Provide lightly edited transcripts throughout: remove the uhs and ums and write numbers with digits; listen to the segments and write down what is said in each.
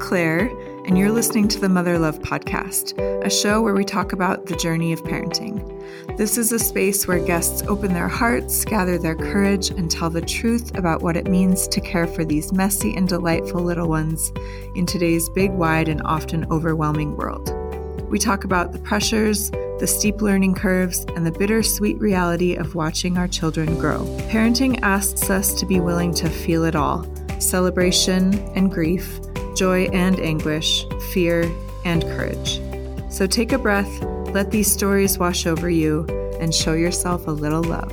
Claire, and you're listening to the Mother Love Podcast, a show where we talk about the journey of parenting. This is a space where guests open their hearts, gather their courage, and tell the truth about what it means to care for these messy and delightful little ones in today's big, wide, and often overwhelming world. We talk about the pressures, the steep learning curves, and the bittersweet reality of watching our children grow. Parenting asks us to be willing to feel it all: celebration and grief, joy and anguish, fear and courage. So take a breath, let these stories wash over you, and show yourself a little love.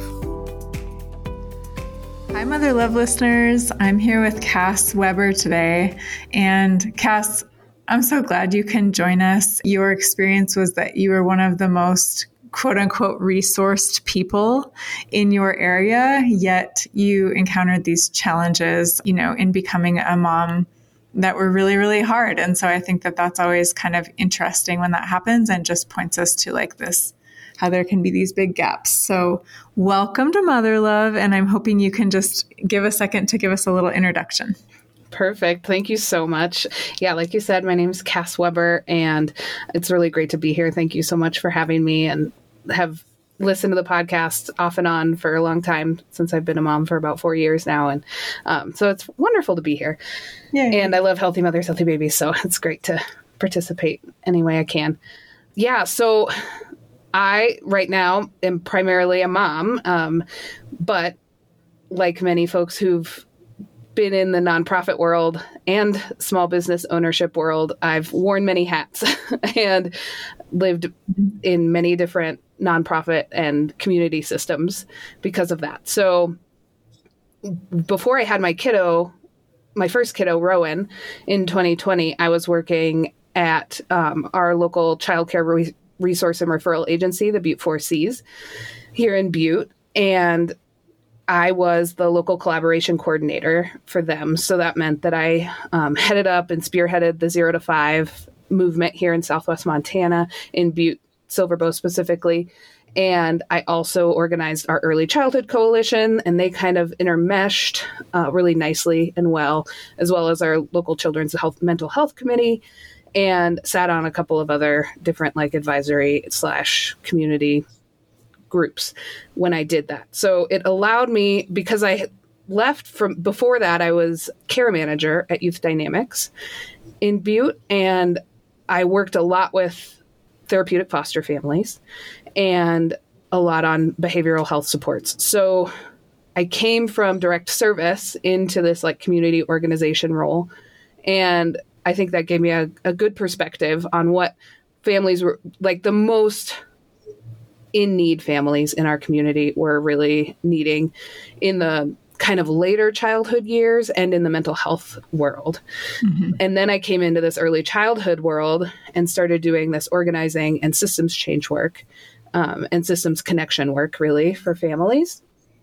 Hi, Mother Love listeners. I'm here with Cass Weber today. And Cass, I'm so glad you can join us. Your experience was that you were one of the most quote unquote resourced people in your area, yet you encountered these challenges, in becoming a mom that were really, really hard. And so I think that that's always kind of interesting when that happens and just points us to how there can be these big gaps. So welcome to Mother Love. And I'm hoping you can just give a second to give us a little introduction. Perfect. Thank you so much. Yeah, like you said, my name is Cass Weber, and it's really great to be here. Thank you so much for having me, and have listened to the podcast off and on for a long time, since I've been a mom for about 4 years now. And so it's wonderful to be here. Yay. And I love Healthy Mothers, Healthy Babies. So it's great to participate any way I can. Yeah. So I, right now, am primarily a mom. But like many folks who've been in the nonprofit world and small business ownership world, I've worn many hats and lived in many different nonprofit and community systems because of that. So before I had my first kiddo, Rowan, in 2020, I was working at our local childcare resource and referral agency, the Butte 4Cs, here in Butte. And I was the local collaboration coordinator for them. So that meant that I headed up and spearheaded the 0 to 5 movement here in Southwest Montana, in Butte, Silver Bow specifically. And I also organized our early childhood coalition, and they kind of intermeshed really nicely and well as our local children's mental health committee, and sat on a couple of other different advisory / community groups when I did that. So it allowed me, because I left from before that, I was care manager at Youth Dynamics in Butte, and I worked a lot with therapeutic foster families and a lot on behavioral health supports. So I came from direct service into this community organization role. And I think that gave me a good perspective on what families were the most in need families in our community were really needing in the kind of later childhood years and in the mental health world. Mm-hmm. And then I came into this early childhood world and started doing this organizing and systems change work, and systems connection work, really, for families,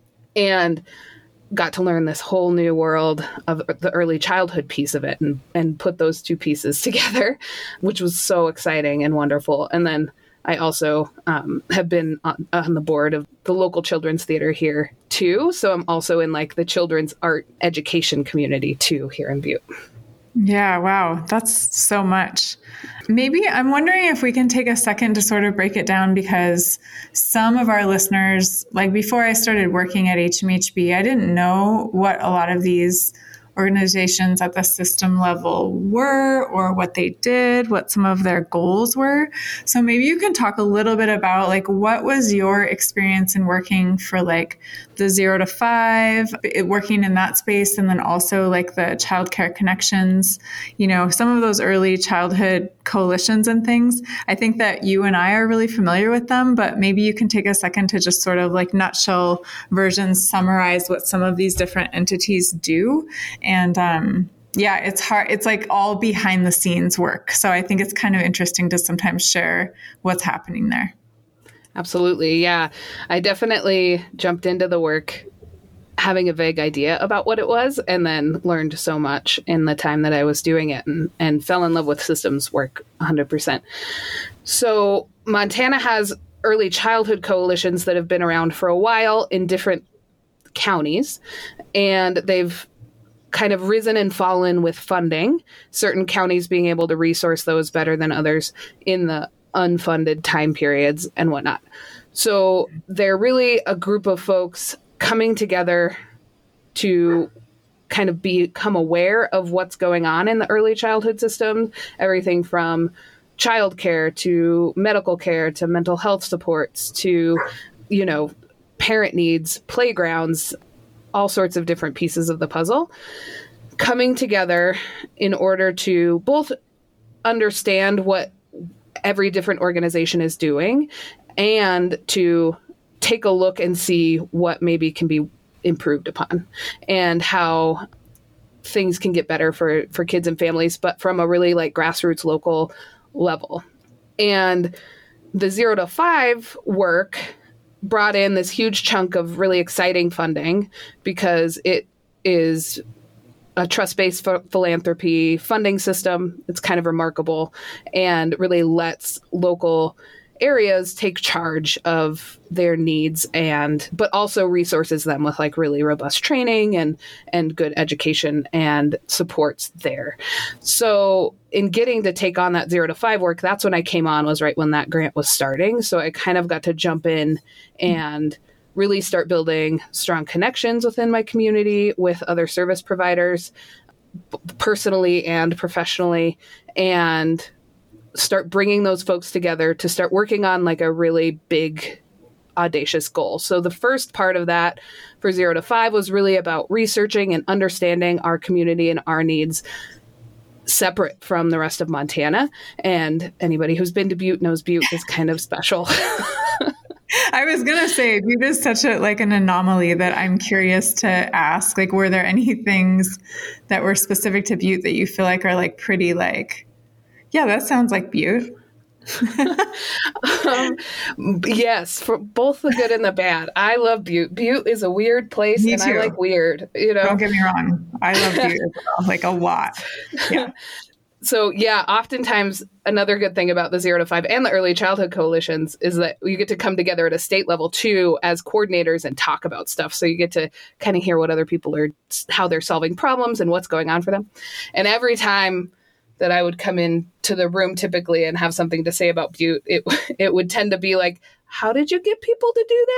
and got to learn this whole new world of the early childhood piece of it, and put those two pieces together, which was so exciting and wonderful. And then I also have been on the board of the local children's theater here too. So I'm also in the children's art education community too here in Butte. Yeah. Wow. That's so much. Maybe I'm wondering if we can take a second to sort of break it down, because some of our listeners, before I started working at HMHB, I didn't know what a lot of these organizations at the system level were, or what they did, what some of their goals were. So maybe you can talk a little bit about what was your experience in working for the 0 to 5, working in that space, and then also the childcare connections, some of those early childhood coalitions and things. I think that you and I are really familiar with them, but maybe you can take a second to just sort of nutshell versions, summarize what some of these different entities do. And it's hard. It's all behind the scenes work. So I think it's kind of interesting to sometimes share what's happening there. Absolutely. Yeah. I definitely jumped into the work having a vague idea about what it was, and then learned so much in the time that I was doing it, and fell in love with systems work 100%. So Montana has early childhood coalitions that have been around for a while in different counties, and they've kind of risen and fallen with funding, certain counties being able to resource those better than others in the unfunded time periods and whatnot. So they're really a group of folks coming together to kind of become aware of what's going on in the early childhood system, everything from childcare to medical care to mental health supports to, parent needs, playgrounds, all sorts of different pieces of the puzzle, coming together in order to both understand what every different organization is doing and to take a look and see what maybe can be improved upon and how things can get better for kids and families, but from a really like grassroots local level. And the 0 to 5 work brought in this huge chunk of really exciting funding because it is a trust-based philanthropy funding system. It's kind of remarkable and really lets local areas take charge of their needs but also resources them with like really robust training and good education and supports there. So in getting to take on that 0 to 5 work, that's when I came on, was right when that grant was starting. So I kind of got to jump in and really start building strong connections within my community with other service providers, personally and professionally, and start bringing those folks together to start working on like a really big, audacious goal. So the first part of that for 0 to 5 was really about researching and understanding our community and our needs separate from the rest of Montana. And anybody who's been to Butte knows Butte is kind of special. I was going to say, Butte is such an anomaly that I'm curious to ask, like, were there any things that were specific to Butte that you feel like are like pretty like, yeah, that sounds like Butte? Yes, for both the good and the bad. I love Butte. Butte is a weird place, and I like weird. Don't get me wrong. I love Butte as well, like a lot. Yeah. So yeah, oftentimes another good thing about the 0 to 5 and the early childhood coalitions is that you get to come together at a state level too as coordinators and talk about stuff. So you get to kind of hear what other people are, how they're solving problems and what's going on for them. And every time that I would come into the room typically and have something to say about Butte, it would tend to be like, how did you get people to do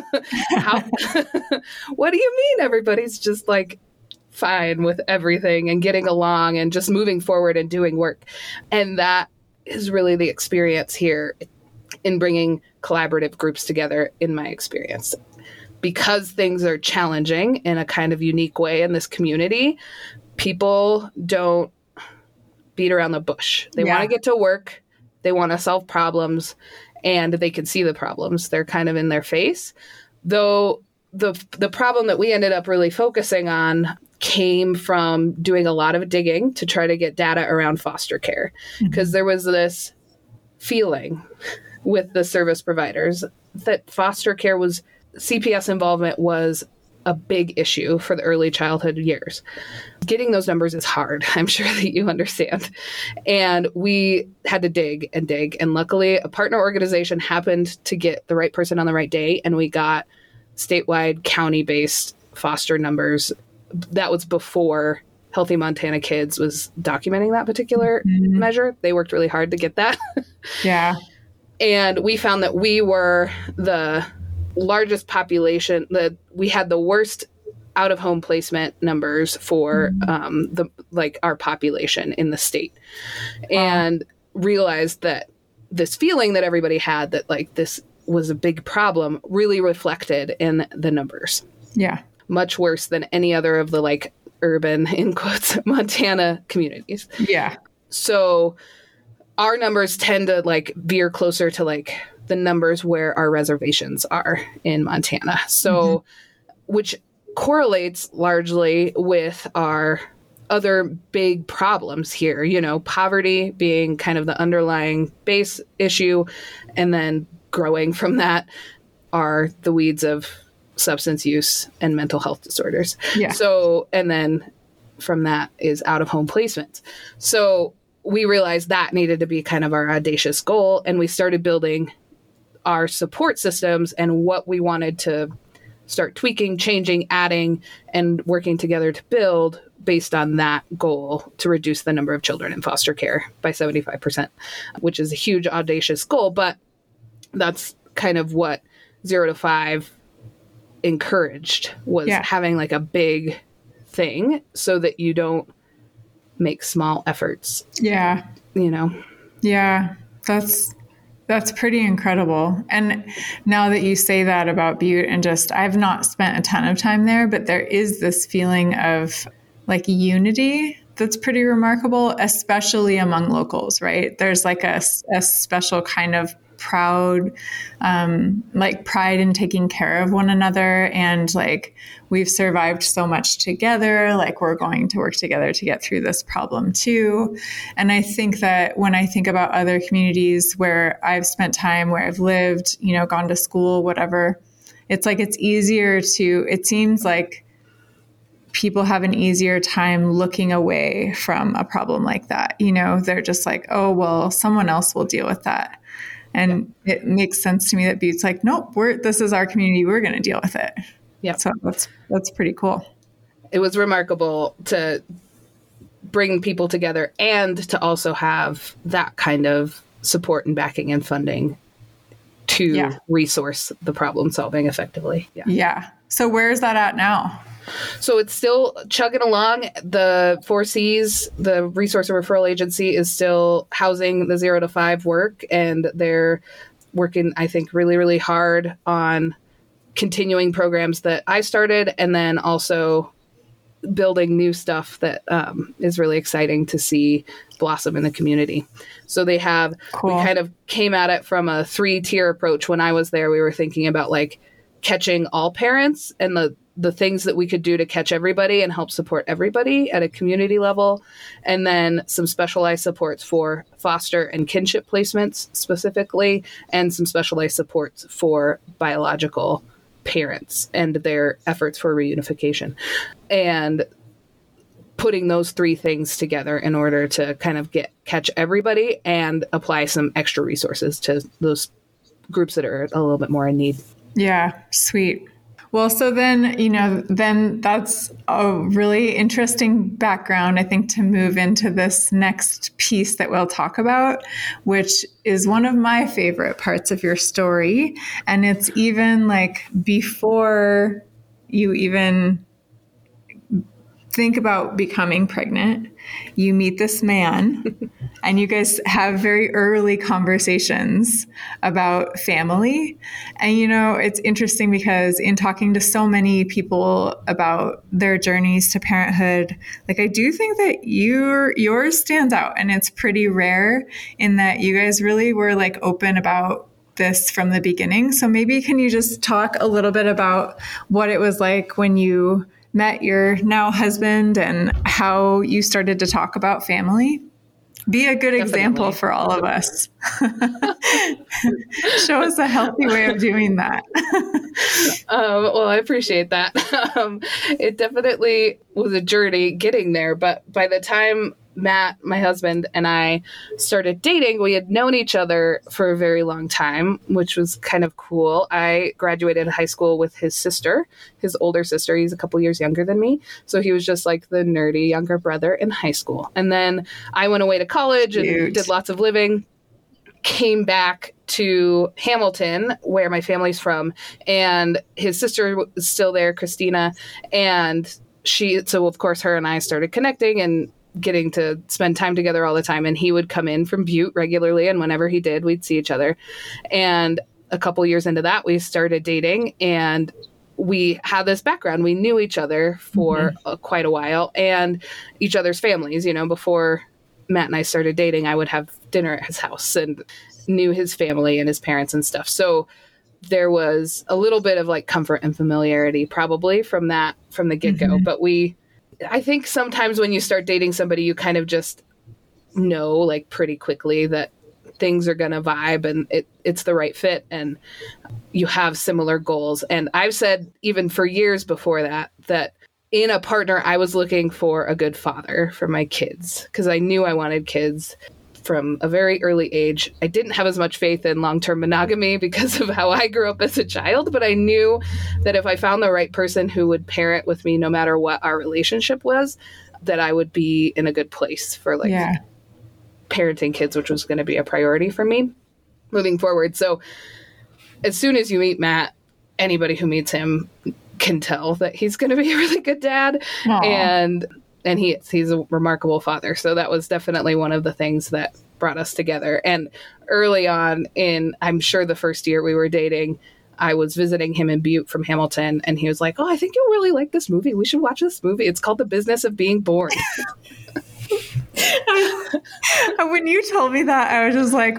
that? What do you mean everybody's just like fine with everything and getting along and just moving forward and doing work? And that is really the experience here in bringing collaborative groups together, in my experience. Because things are challenging in a kind of unique way in this community, people don't beat around the bush. They want to get to work. They want to solve problems, and they can see the problems. They're kind of in their face. Though the problem that we ended up really focusing on came from doing a lot of digging to try to get data around foster care, because there was this feeling with the service providers that foster care was, CPS involvement was a big issue for the early childhood years. Getting those numbers is hard. I'm sure that you understand. And we had to dig and dig. And luckily, a partner organization happened to get the right person on the right day. And we got statewide county-based foster numbers. That was before Healthy Montana Kids was documenting that particular measure. They worked really hard to get that. Yeah. And we found that we were the largest population, that we had the worst out-of-home placement numbers for our population in the state. And realized that this feeling that everybody had that like this was a big problem really reflected in the numbers. Yeah. Much worse than any other of the like urban, in quotes, Montana communities. Yeah. So our numbers tend to like veer closer to like the numbers where our reservations are in Montana. So, which correlates largely with our other big problems here, poverty being kind of the underlying base issue. And then growing from that are the weeds of substance use and mental health disorders. Yeah. So, and then from that is out of home placements. So we realized that needed to be kind of our audacious goal. And we started building our support systems and what we wanted to start tweaking, changing, adding, and working together to build based on that goal to reduce the number of children in foster care by 75%, which is a huge, audacious goal. But that's kind of what 0 to 5 encouraged, was having like a big thing so that you don't make small efforts. Yeah. You know? Yeah. That's pretty incredible. And now that you say that about Butte, and just, I've not spent a ton of time there, but there is this feeling of like unity that's pretty remarkable, especially among locals, right? There's like a special kind of pride in taking care of one another. And like, we've survived so much together, like we're going to work together to get through this problem too. And I think that when I think about other communities where I've spent time, where I've lived, you know, gone to school, whatever, it's like, it's easier to, it seems like people have an easier time looking away from a problem like that. You know, they're just like, oh, well, someone else will deal with that. And it makes sense to me that Butte's like, nope, this is our community. We're going to deal with it. Yeah. So that's pretty cool. It was remarkable to bring people together and to also have that kind of support and backing and funding to resource the problem solving effectively. Yeah. So where is that at now? So it's still chugging along. The 4Cs, the Resource and Referral Agency, is still housing the 0 to 5 work, and they're working, I think, really, really hard on continuing programs that I started, and then also building new stuff that is really exciting to see blossom in the community. So they have, we kind of came at it from a 3-tier approach. When I was there, we were thinking about like catching all parents and the things that we could do to catch everybody and help support everybody at a community level. And then some specialized supports for foster and kinship placements specifically, and some specialized supports for biological parents and their efforts for reunification. And putting those 3 things together in order to kind of catch everybody and apply some extra resources to those groups that are a little bit more in need. Yeah, sweet. Well, so then, you know, then that's a really interesting background, I think, to move into this next piece that we'll talk about, which is one of my favorite parts of your story. And it's even like before you even think about becoming pregnant, you meet this man and you guys have very early conversations about family. And, you know, it's interesting because in talking to so many people about their journeys to parenthood, like I do think that yours stands out, and it's pretty rare in that you guys really were like open about this from the beginning. So maybe can you just talk a little bit about what it was like when you met your now husband and how you started to talk about family? Be a good example for all of us. Show us a healthy way of doing that. Well, I appreciate that. It definitely was a journey getting there, but by the time Matt, my husband, and I started dating, we had known each other for a very long time, which was kind of cool. I graduated high school with his sister, his older sister. He's a couple years younger than me. So he was just like the nerdy younger brother in high school. And then I went away to college and did lots of living, came back to Hamilton, where my family's from, and his sister was still there, Christina. And so of course her and I started connecting and getting to spend time together all the time. And he would come in from Butte regularly, and whenever he did, we'd see each other. And a couple years into that, we started dating, and we had this background. We knew each other for quite a while, and each other's families. You know, before Matt and I started dating, I would have dinner at his house and knew his family and his parents and stuff. So there was a little bit of like comfort and familiarity probably from the get-go. But I think sometimes when you start dating somebody, you kind of just know like pretty quickly that things are going to vibe and it's the right fit and you have similar goals. And I've said even for years before that in a partner, I was looking for a good father for my kids because I knew I wanted kids from a very early age. I didn't have as much faith in long-term monogamy because of how I grew up as a child, but I knew that if I found the right person who would parent with me no matter what our relationship was, that I would be in a good place for like parenting kids, which was going to be a priority for me moving forward. So as soon as you meet Matt, anybody who meets him can tell that he's going to be a really good dad. Aww. And he's a remarkable father. So that was definitely one of the things that brought us together. And early on I'm sure the first year we were dating, I was visiting him in Butte from Hamilton, and he was like, "Oh, I think you'll really like this movie. We should watch this movie. It's called The Business of Being Born." When you told me that, I was just like,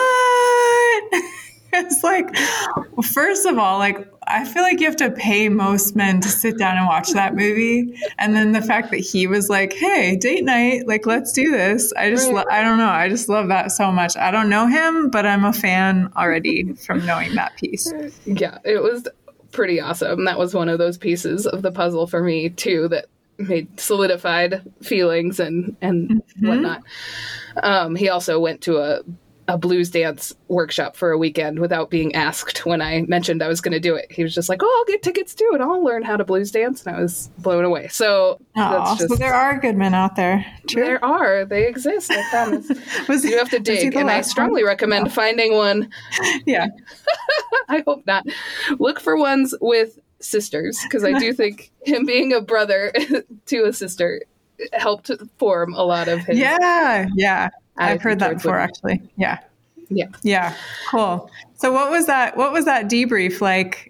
what? It's like, first of all, like, I feel like you have to pay most men to sit down and watch that movie. And then the fact that he was like, hey, date night, like, let's do this. I don't know. I just love that so much. I don't know him, but I'm a fan already from knowing that piece. Yeah, it was pretty awesome. That was one of those pieces of the puzzle for me too, that made solidified feelings and whatnot. He also went to a blues dance workshop for a weekend without being asked when I mentioned I was going to do it. He was just like, "Oh, I'll get tickets to it. I'll learn how to blues dance." And I was blown away. So so there are good men out there. True. There are. They exist. I promise. You have to dig. And I strongly recommend finding one. Yeah. I hope not. Look for ones with sisters, because I do think him being a brother to a sister helped form a lot of his. Yeah. I've heard that before, actually. Yeah. Cool. So what was that debrief like?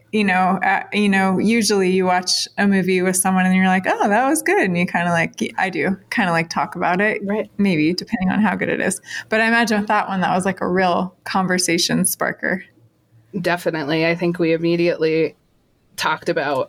Usually you watch a movie with someone and you're like, "Oh, that was good." And you kind of like talk about it, right? Maybe depending on how good it is. But I imagine with that one, that was like a real conversation sparker. Definitely. I think we immediately talked about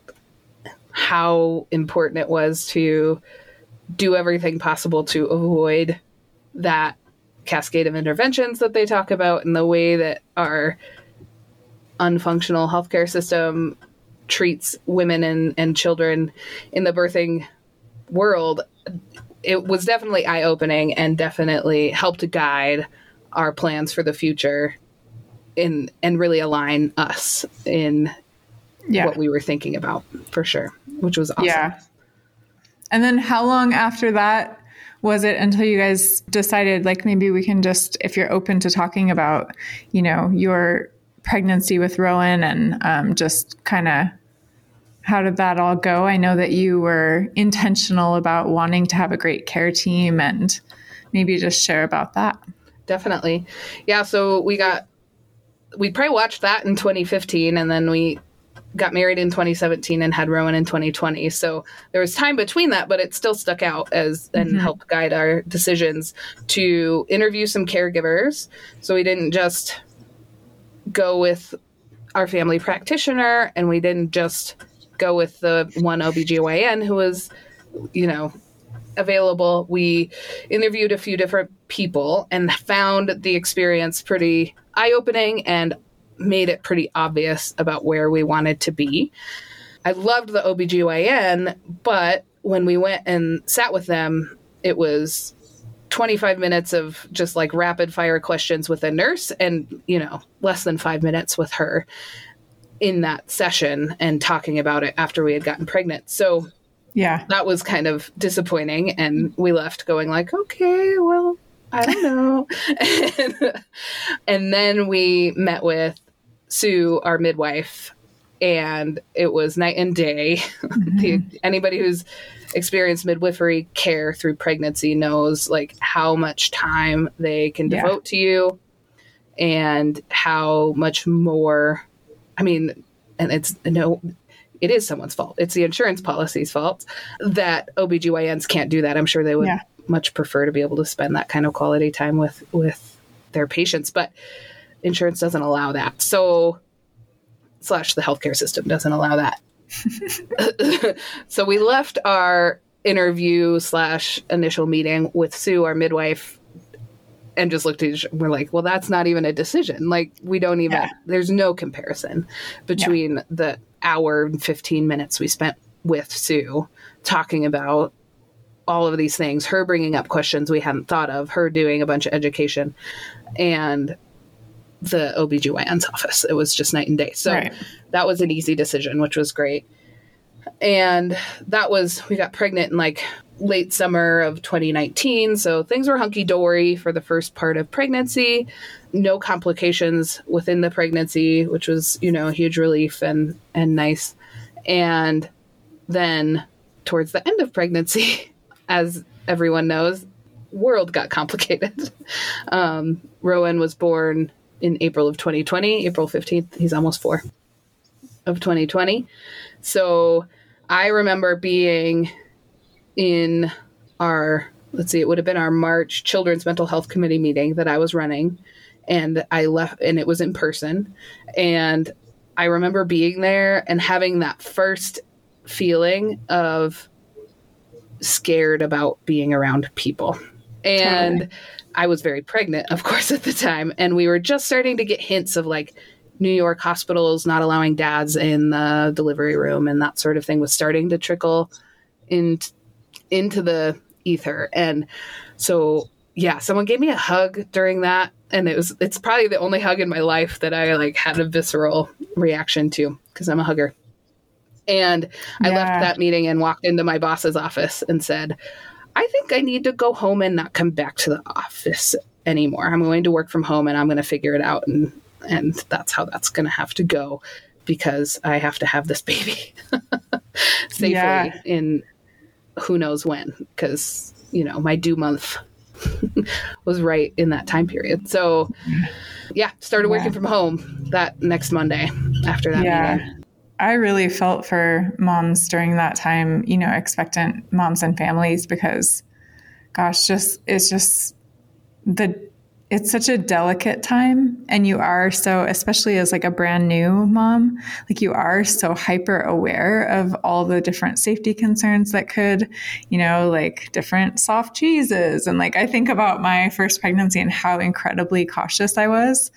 how important it was to do everything possible to avoid that cascade of interventions that they talk about, and the way that our unfunctional healthcare system treats women and children in the birthing world. It was definitely eye-opening and definitely helped to guide our plans for the future and really align us in what we were thinking about, for sure, which was awesome. Yeah. And then how long after that was it until you guys decided, like, maybe we can just, if you're open to talking about, your pregnancy with Rowan and just kind of how did that all go? I know that you were intentional about wanting to have a great care team, and maybe just share about that. Definitely. Yeah. So we probably watched that in 2015, and then we got married in 2017 and had Rowan in 2020. So there was time between that, but it still stuck out and helped guide our decisions to interview some caregivers. So we didn't just go with our family practitioner, and we didn't just go with the one OBGYN who was, available. We interviewed a few different people and found the experience pretty eye-opening and made it pretty obvious about where we wanted to be. I loved the OBGYN, but when we went and sat with them, it was 25 minutes of just like rapid fire questions with a nurse and, less than 5 minutes with her in that session and talking about it after we had gotten pregnant. So that was kind of disappointing. And we left going like, okay, well, I don't know. And then we met with Sue, our midwife, and it was night and day. Anybody who's experienced midwifery care through pregnancy knows like how much time they can devote to you and how much more, and it is someone's fault. It's the insurance policy's fault that OBGYNs can't do that. I'm sure they would much prefer to be able to spend that kind of quality time with their patients, but insurance doesn't allow that. So / the healthcare system doesn't allow that. So we left our interview / initial meeting with Sue, our midwife, and just looked at each other. We're like, well, that's not even a decision. Like, we don't even, there's no comparison between the hour and 15 minutes we spent with Sue talking about all of these things, her bringing up questions we hadn't thought of, her doing a bunch of education, and the OBGYN's office. It was just night and day. So that was an easy decision, which was great. And we got pregnant in like late summer of 2019. So things were hunky dory for the first part of pregnancy. No complications within the pregnancy, which was, a huge relief and nice. And then towards the end of pregnancy, as everyone knows, world got complicated. Rowan was born in April of 2020, April 15th. He's almost 4 of 2020. So I remember being in it would have been our March Children's Mental Health Committee meeting that I was running, and I left, and it was in person. And I remember being there and having that first feeling of scared about being around people. And totally. I was very pregnant, of course, at the time. And we were just starting to get hints of like New York hospitals not allowing dads in the delivery room, and that sort of thing was starting to trickle into the ether. And so, yeah, someone gave me a hug during that. And it's probably the only hug in my life that I like had a visceral reaction to, because I'm a hugger. And I left that meeting and walked into my boss's office and said, I think I need to go home and not come back to the office anymore. I'm going to work from home and I'm going to figure it out. And that's how that's going to have to go, because I have to have this baby safely in who knows when, because, my due month was right in that time period. So started working from home that next Monday after that meeting. I really felt for moms during that time, expectant moms and families, because gosh, it's such a delicate time. And you are so, especially as like a brand new mom, like you are so hyper aware of all the different safety concerns that could, like different soft cheeses. And like, I think about my first pregnancy and how incredibly cautious I was.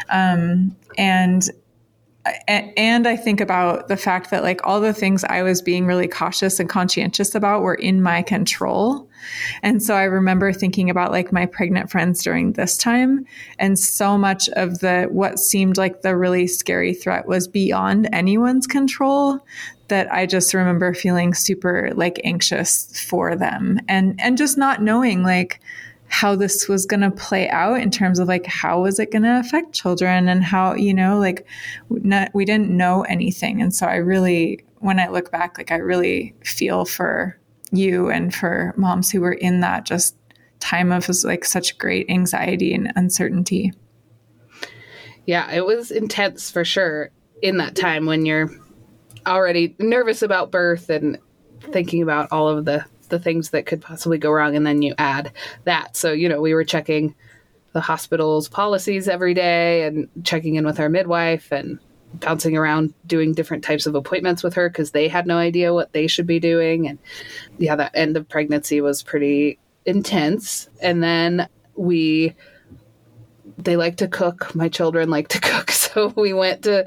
And I think about the fact that like all the things I was being really cautious and conscientious about were in my control. And so I remember thinking about like my pregnant friends during this time, and so much of what seemed like the really scary threat was beyond anyone's control, that I just remember feeling super like anxious for them, and just not knowing like how this was going to play out in terms of like, how was it going to affect children, and how, we didn't know anything. And so when I look back, like I really feel for you and for moms who were in that just time of like such great anxiety and uncertainty. Yeah, it was intense for sure in that time when you're already nervous about birth and thinking about all of the things that could possibly go wrong. And then you add that. So, we were checking the hospital's policies every day and checking in with our midwife and bouncing around doing different types of appointments with her, because they had no idea what they should be doing. And that end of pregnancy was pretty intense. And then they like to cook. My children like to cook. So we went to,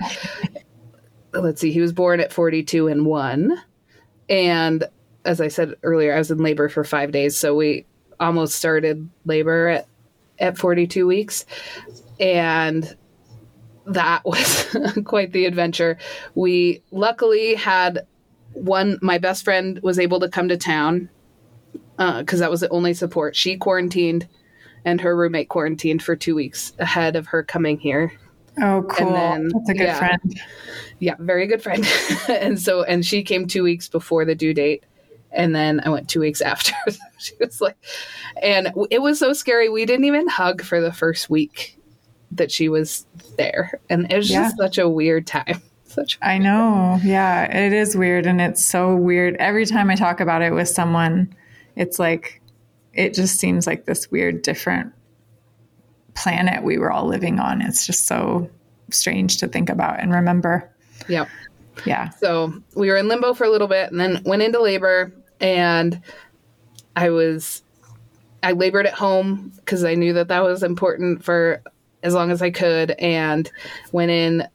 he was born at 42 and 1. And as I said earlier, I was in labor for 5 days. So we almost started labor at 42 weeks. And that was quite the adventure. We luckily had my best friend was able to come to town because that was the only support. She quarantined and her roommate quarantined for 2 weeks ahead of her coming here. Oh, cool. That's a good friend. Yeah, very good friend. and she came 2 weeks before the due date. And then I went 2 weeks after. She was like, and it was so scary. We didn't even hug for the first week that she was there. And it was just such a weird time. I know. Yeah, it is weird. And it's so weird. Every time I talk about it with someone, it's like, it just seems like this weird, different planet we were all living on. It's just so strange to think about and remember. Yep. Yeah. So we were in limbo for a little bit and then went into labor, and I labored at home because I knew that was important for as long as I could, and went in.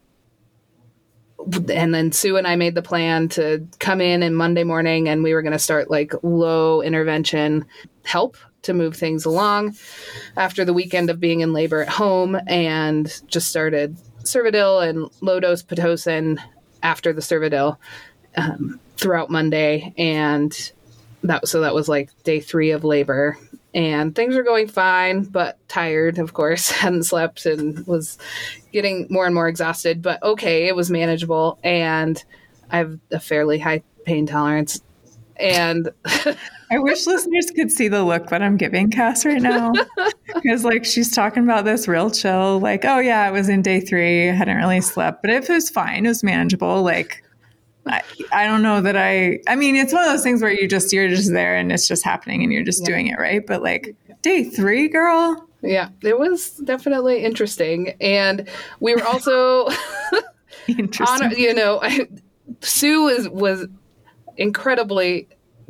And then Sue and I made the plan to come in Monday morning, and we were going to start like low intervention help to move things along after the weekend of being in labor at home, and just started Cervidil and low dose Pitocin after the Cervidil throughout Monday. And that was like day 3 of labor, and things were going fine, but tired, of course, hadn't slept and was getting more and more exhausted, but okay, it was manageable. And I have a fairly high pain tolerance. And I wish listeners could see the look that I'm giving Cass right now. Because like she's talking about this real chill, like, oh yeah, it was in day 3. I hadn't really slept, but it was fine. It was manageable. Like, I don't know that I mean, it's one of those things where you're just there and it's just happening and you're just doing it, right? But like day 3, girl. Yeah, it was definitely interesting. And we were also, interesting. Sue was incredibly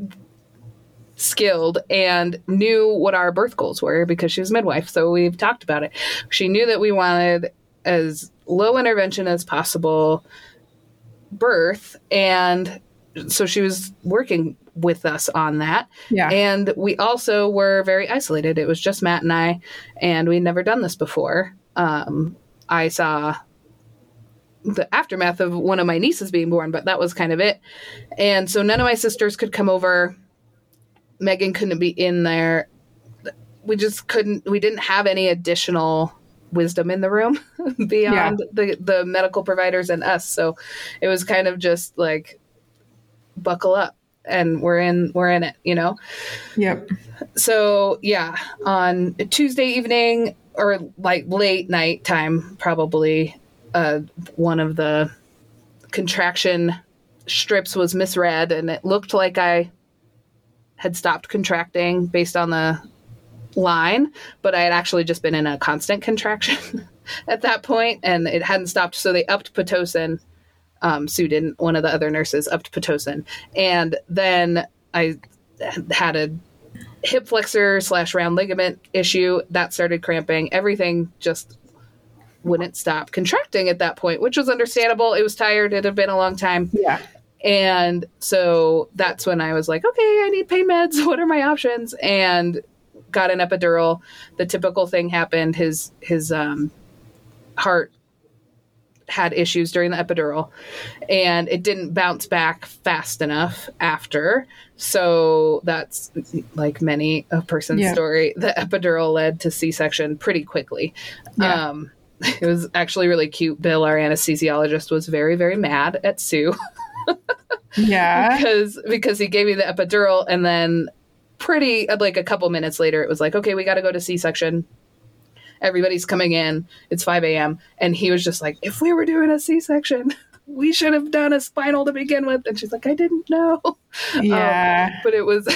skilled and knew what our birth goals were because she was midwife. So we've talked about it. She knew that we wanted as low intervention as possible birth. And so she was working with us on that. Yeah. And we also were very isolated. It was just Matt and I, and we'd never done this before. I saw the aftermath of one of my nieces being born, but that was kind of it. And so none of my sisters could come over. Megan couldn't be in there. We didn't have any additional wisdom in the room beyond the medical providers and us. So it was kind of just like, buckle up and we're in it, Yep. So yeah, on Tuesday evening or like late night time, probably, one of the contraction strips was misread and it looked like I had stopped contracting based on the line, but I had actually just been in a constant contraction at that point and it hadn't stopped. So they upped Pitocin. Sue didn't, one of the other nurses upped Pitocin. And then I had a hip flexor / round ligament issue that started cramping. Everything just wouldn't stop contracting at that point, which was understandable. It was tired. It had been a long time. Yeah. And so that's when I was like, okay, I need pain meds. What are my options? And got an epidural. The typical thing happened. His heart had issues during the epidural and it didn't bounce back fast enough after. So that's like many a person's story. The epidural led to C-section pretty quickly. Yeah. It was actually really cute. Bill, our anesthesiologist, was very, very mad at Sue. Yeah. because he gave me the epidural and then like a couple minutes later, it was like, okay, we got to go to C-section. Everybody's coming in. It's 5 a.m. And he was just like, if we were doing a C-section, we should have done a spinal to begin with. And she's like, I didn't know. Yeah. But it was,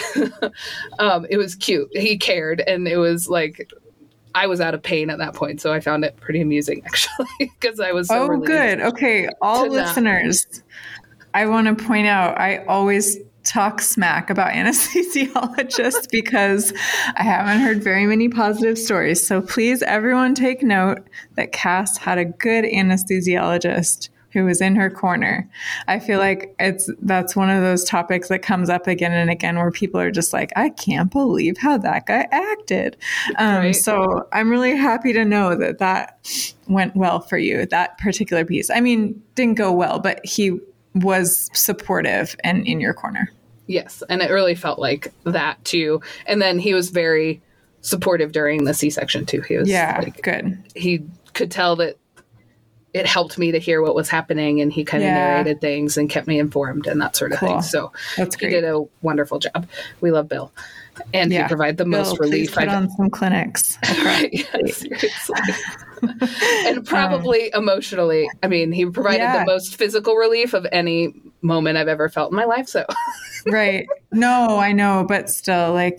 it was cute. He cared. And it was like, I was out of pain at that point. So I found it pretty amusing actually, because I was so relieved. Good. Okay. All listeners, I want to point out, I always talk smack about anesthesiologists because I haven't heard very many positive stories. So please, everyone take note that Cass had a good anesthesiologist who was in her corner. I feel like that's one of those topics that comes up again and again where people are just like, I can't believe how that guy acted. Right. So I'm really happy to know that went well for you, that particular piece. I mean, didn't go well, but he was supportive and in your corner. Yes. And it really felt like that too. And then he was very supportive during the C-section too. He was good. He could tell that it helped me to hear what was happening and he kind of narrated things and kept me informed and that sort of thing. So that's great. He did a wonderful job. We love Bill. And he provided the most relief. Put on some clinics. Right. Yeah, seriously. And probably emotionally. I mean, he provided the most physical relief of any moment I've ever felt in my life. So right. No, I know, but still, like,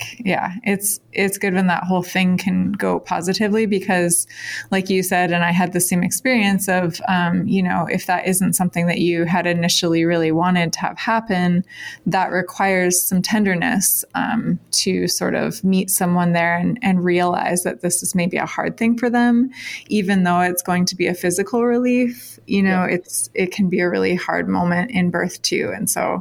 it's good when that whole thing can go positively because, like you said, and I had the same experience of, if that isn't something that you had initially really wanted to have happen, that requires some tenderness to sort of meet someone there and realize that this is maybe a hard thing for them, even though it's going to be a physical relief. It can be a really hard moment in birth too, and so.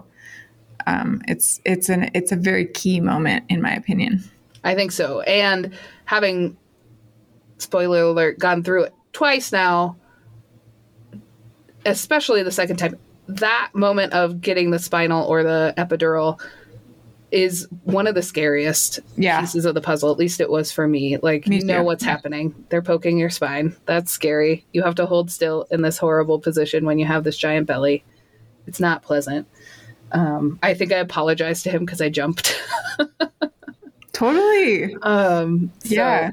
It's a very key moment in my opinion. I think so. And having, spoiler alert, gone through it twice now, especially the second time, that moment of getting the spinal or the epidural is one of the scariest pieces of the puzzle. At least it was for me. Like, Me you know too. what's happening. They're poking your spine. That's scary. You have to hold still in this horrible position when you have this giant belly. It's not pleasant. I think I apologized to him because I jumped. Totally. I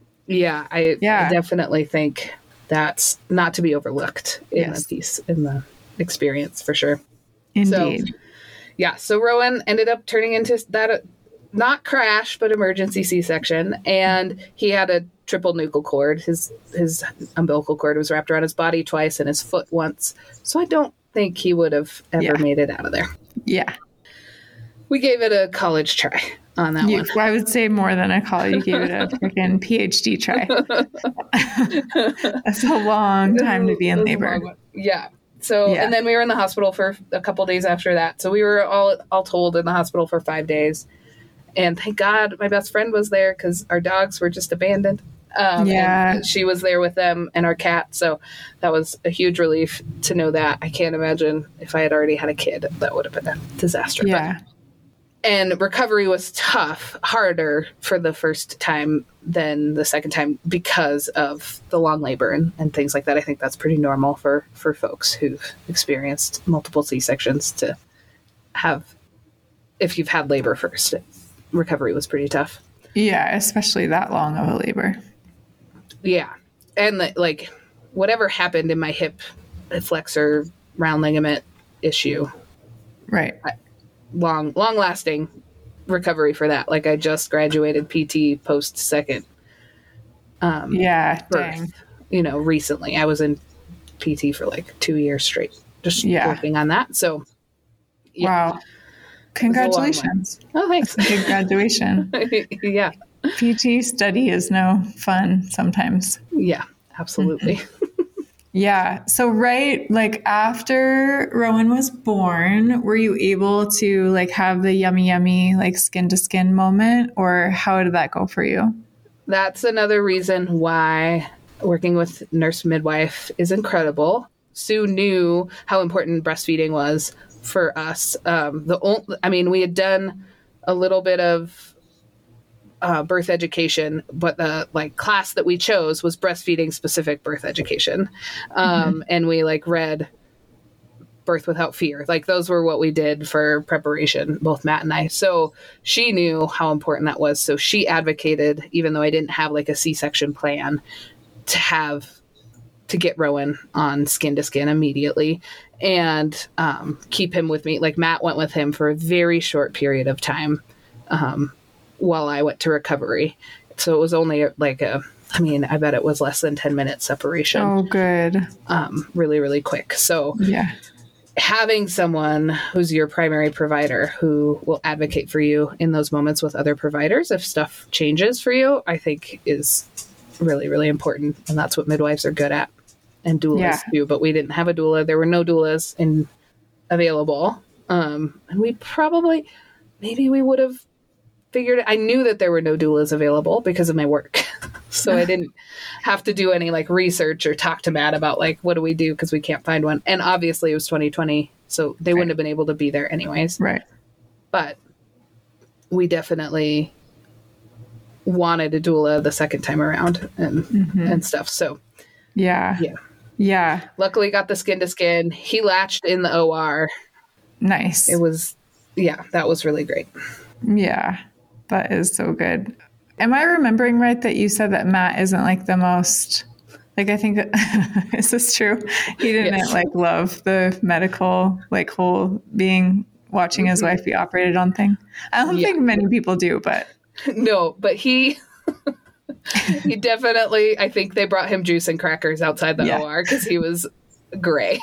definitely think that's not to be overlooked in the piece, in the experience, for sure. Indeed. So Rowan ended up turning into that, not crash, but emergency C-section. And he had a triple nuchal cord. His umbilical cord was wrapped around his body twice and his foot once. So I don't think he would have ever made it out of there. Yeah. We gave it a college try on that one. I would say more than a college. You gave it a freaking PhD try. That's a long time to be in labor. Yeah. So, and then we were in the hospital for a couple days after that. So we were all told in the hospital for 5 days. And thank God my best friend was there because our dogs were just abandoned. And she was there with them and our cat. So that was a huge relief to know that. I can't imagine if I had already had a kid, that would have been a disaster. Yeah. And recovery was tough, harder for the first time than the second time because of the long labor and things like that. I think that's pretty normal for folks who've experienced multiple C-sections to have, if you've had labor first. Recovery was pretty tough. Yeah, especially that long of a labor. Yeah. And like whatever happened in my hip flexor round ligament issue. Right. Long lasting recovery for that. Like I just graduated PT post second birth, dang. Recently. I was in PT for like 2 years straight, just working on that. So wow. Congratulations. Oh, thanks. Good graduation. Yeah. PT study is no fun sometimes. Yeah, absolutely. Mm-hmm. Yeah. So like after Rowan was born, were you able to like have the yummy, like skin to skin moment, or how did that go for you? That's another reason why working with nurse midwife is incredible. Sue knew how important breastfeeding was for us. We had done a little bit of birth education, but the class that we chose was breastfeeding specific birth education. And we read Birth Without Fear. Those were what we did for preparation, both Matt and I. So she knew how important that was. So she advocated, even though I didn't have a C-section plan, to get Rowan on skin to skin immediately and keep him with me. Matt went with him for a very short period of time while I went to recovery. So it was only I bet it was less than 10 minute separation. Oh, good. Really, really quick. So having someone who's your primary provider who will advocate for you in those moments with other providers, if stuff changes for you, I think is really, really important. And that's what midwives are good at, and doulas do. But we didn't have a doula. There were no doulas available. And we maybe we would have figured it. I knew that there were no doulas available because of my work. So I didn't have to do any research or talk to Matt about what do we do because we can't find one. And obviously it was 2020, so they wouldn't have been able to be there anyways. Right. But we definitely wanted a doula the second time around and stuff. So yeah. Luckily got the skin to skin. He latched in the OR. Nice. It was, that was really great. Yeah. That is so good. Am I remembering right that you said that Matt isn't the most, I think, is this true? He didn't love the medical, whole being watching his wife be operated on thing. I don't think many people do, but. No, but he definitely, I think they brought him juice and crackers outside the OR because he was gray.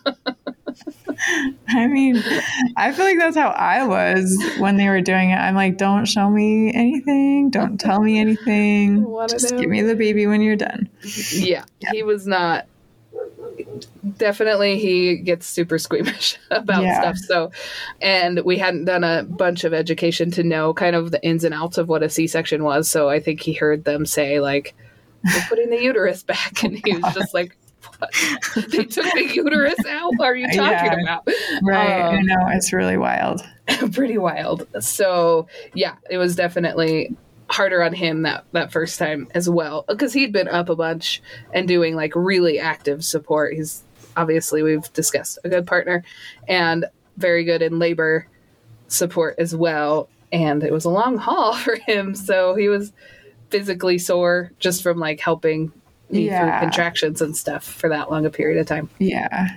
I feel like that's how I was when they were doing it. I'm don't show me anything. Don't tell me anything. Just give me the baby when you're done. Yeah. He was not. Definitely he gets super squeamish about stuff. So, and we hadn't done a bunch of education to know kind of the ins and outs of what a C-section was. So I think he heard them say we're putting the uterus back. And he was just what? They took the uterus out? What are you talking about? Right. I know. It's really wild. Pretty wild. So yeah, it was definitely harder on him that first time as well, because he'd been up a bunch and doing like really active support. He's obviously, we've discussed, a good partner and very good in labor support as well. And it was a long haul for him. So he was physically sore just from like helping me through contractions and stuff for that long a period of time. Yeah.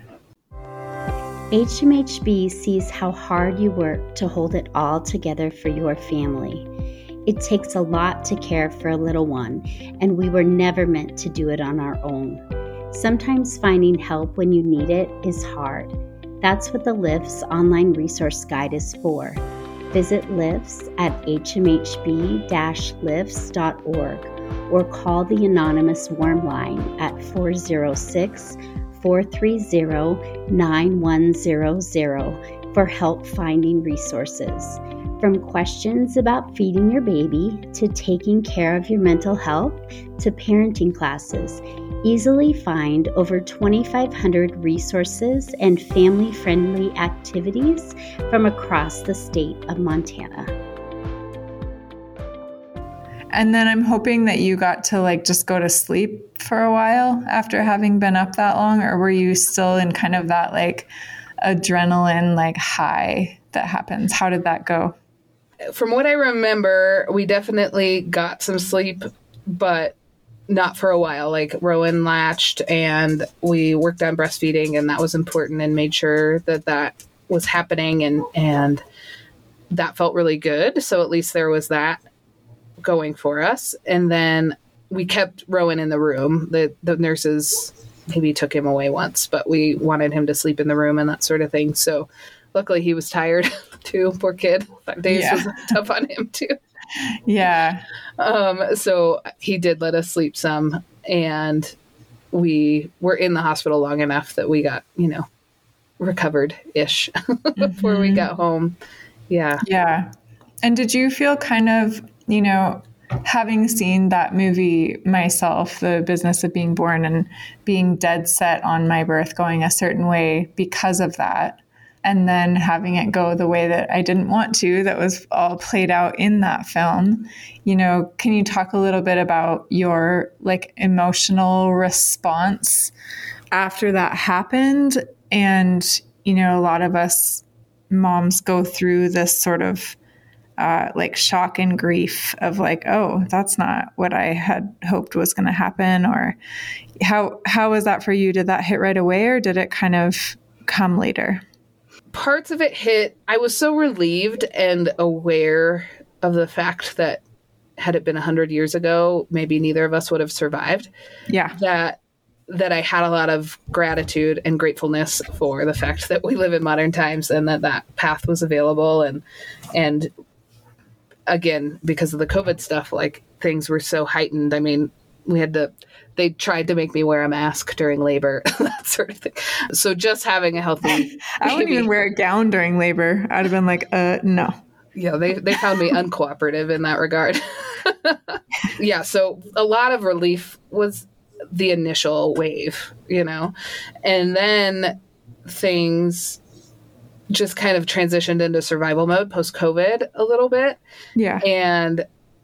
HMHB sees how hard you work to hold it all together for your family. It takes a lot to care for a little one, and we were never meant to do it on our own. Sometimes finding help when you need it is hard. That's what the LIFS online resource guide is for. Visit LIFS at hmhb-lifs.org or call the anonymous warm line at 406-430-9100 for help finding resources. From questions about feeding your baby to taking care of your mental health to parenting classes, easily find over 2,500 resources and family-friendly activities from across the state of Montana. And then I'm hoping that you got to like just go to sleep for a while after having been up that long, or were you still in kind of that like adrenaline like high that happens? How did that go? From what I remember, we definitely got some sleep, but not for a while. Like Rowan latched and we worked on breastfeeding, and that was important and made sure that that was happening, and that felt really good. So at least there was that going for us. And then we kept Rowan in the room. The nurses maybe took him away once, but we wanted him to sleep in the room and that sort of thing. So luckily he was tired too. Poor kid. 5 days was tough on him too. Yeah. So he did let us sleep some, and we were in the hospital long enough that we got, recovered-ish before we got home. Yeah. Yeah. And did you feel kind of, having seen that movie myself, The Business of Being Born, and being dead set on my birth going a certain way because of that, and then having it go the way that I didn't want to, that was all played out in that film. Can you talk a little bit about your like emotional response after that happened? And, a lot of us moms go through this sort of like shock and grief of like, oh, that's not what I had hoped was going to happen. Or how was that for you? Did that hit right away, or did it kind of come later? Parts of it hit. I was so relieved and aware of the fact that had it been 100 years ago, maybe neither of us would have survived. Yeah. That I had a lot of gratitude and gratefulness for the fact that we live in modern times and that path was available. And again, because of the COVID stuff, like things were so heightened. I mean, they tried to make me wear a mask during labor, that sort of thing. So just having a healthy I wouldn't even wear a gown during labor. I'd have been like, no. Yeah, they found me uncooperative in that regard. Yeah, so a lot of relief was the initial wave, and then things just kind of transitioned into survival mode post-COVID a little bit. Yeah. And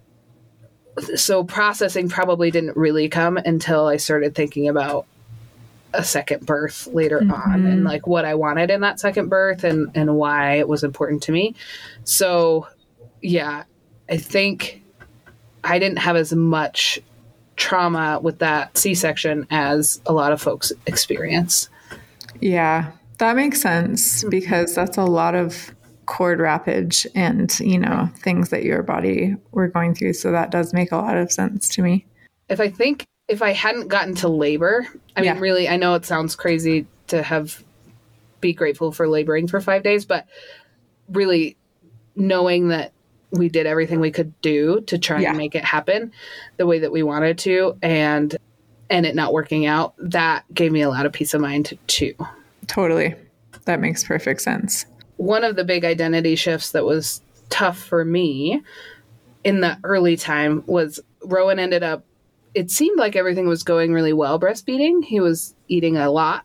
so processing probably didn't really come until I started thinking about a second birth later on, and like what I wanted in that second birth and why it was important to me. So yeah, I think I didn't have as much trauma with that C-section as a lot of folks experience. Yeah, that makes sense, because that's a lot of cord wrappage and, things that your body were going through. So that does make a lot of sense to me. If I hadn't gotten to labor, I mean, really, I know it sounds crazy to be grateful for laboring for 5 days, but really knowing that we did everything we could do to try and make it happen the way that we wanted to, and it not working out, that gave me a lot of peace of mind too. Totally. That makes perfect sense. One of the big identity shifts that was tough for me in the early time was Rowan ended up it seemed like everything was going really well breastfeeding. He was eating a lot,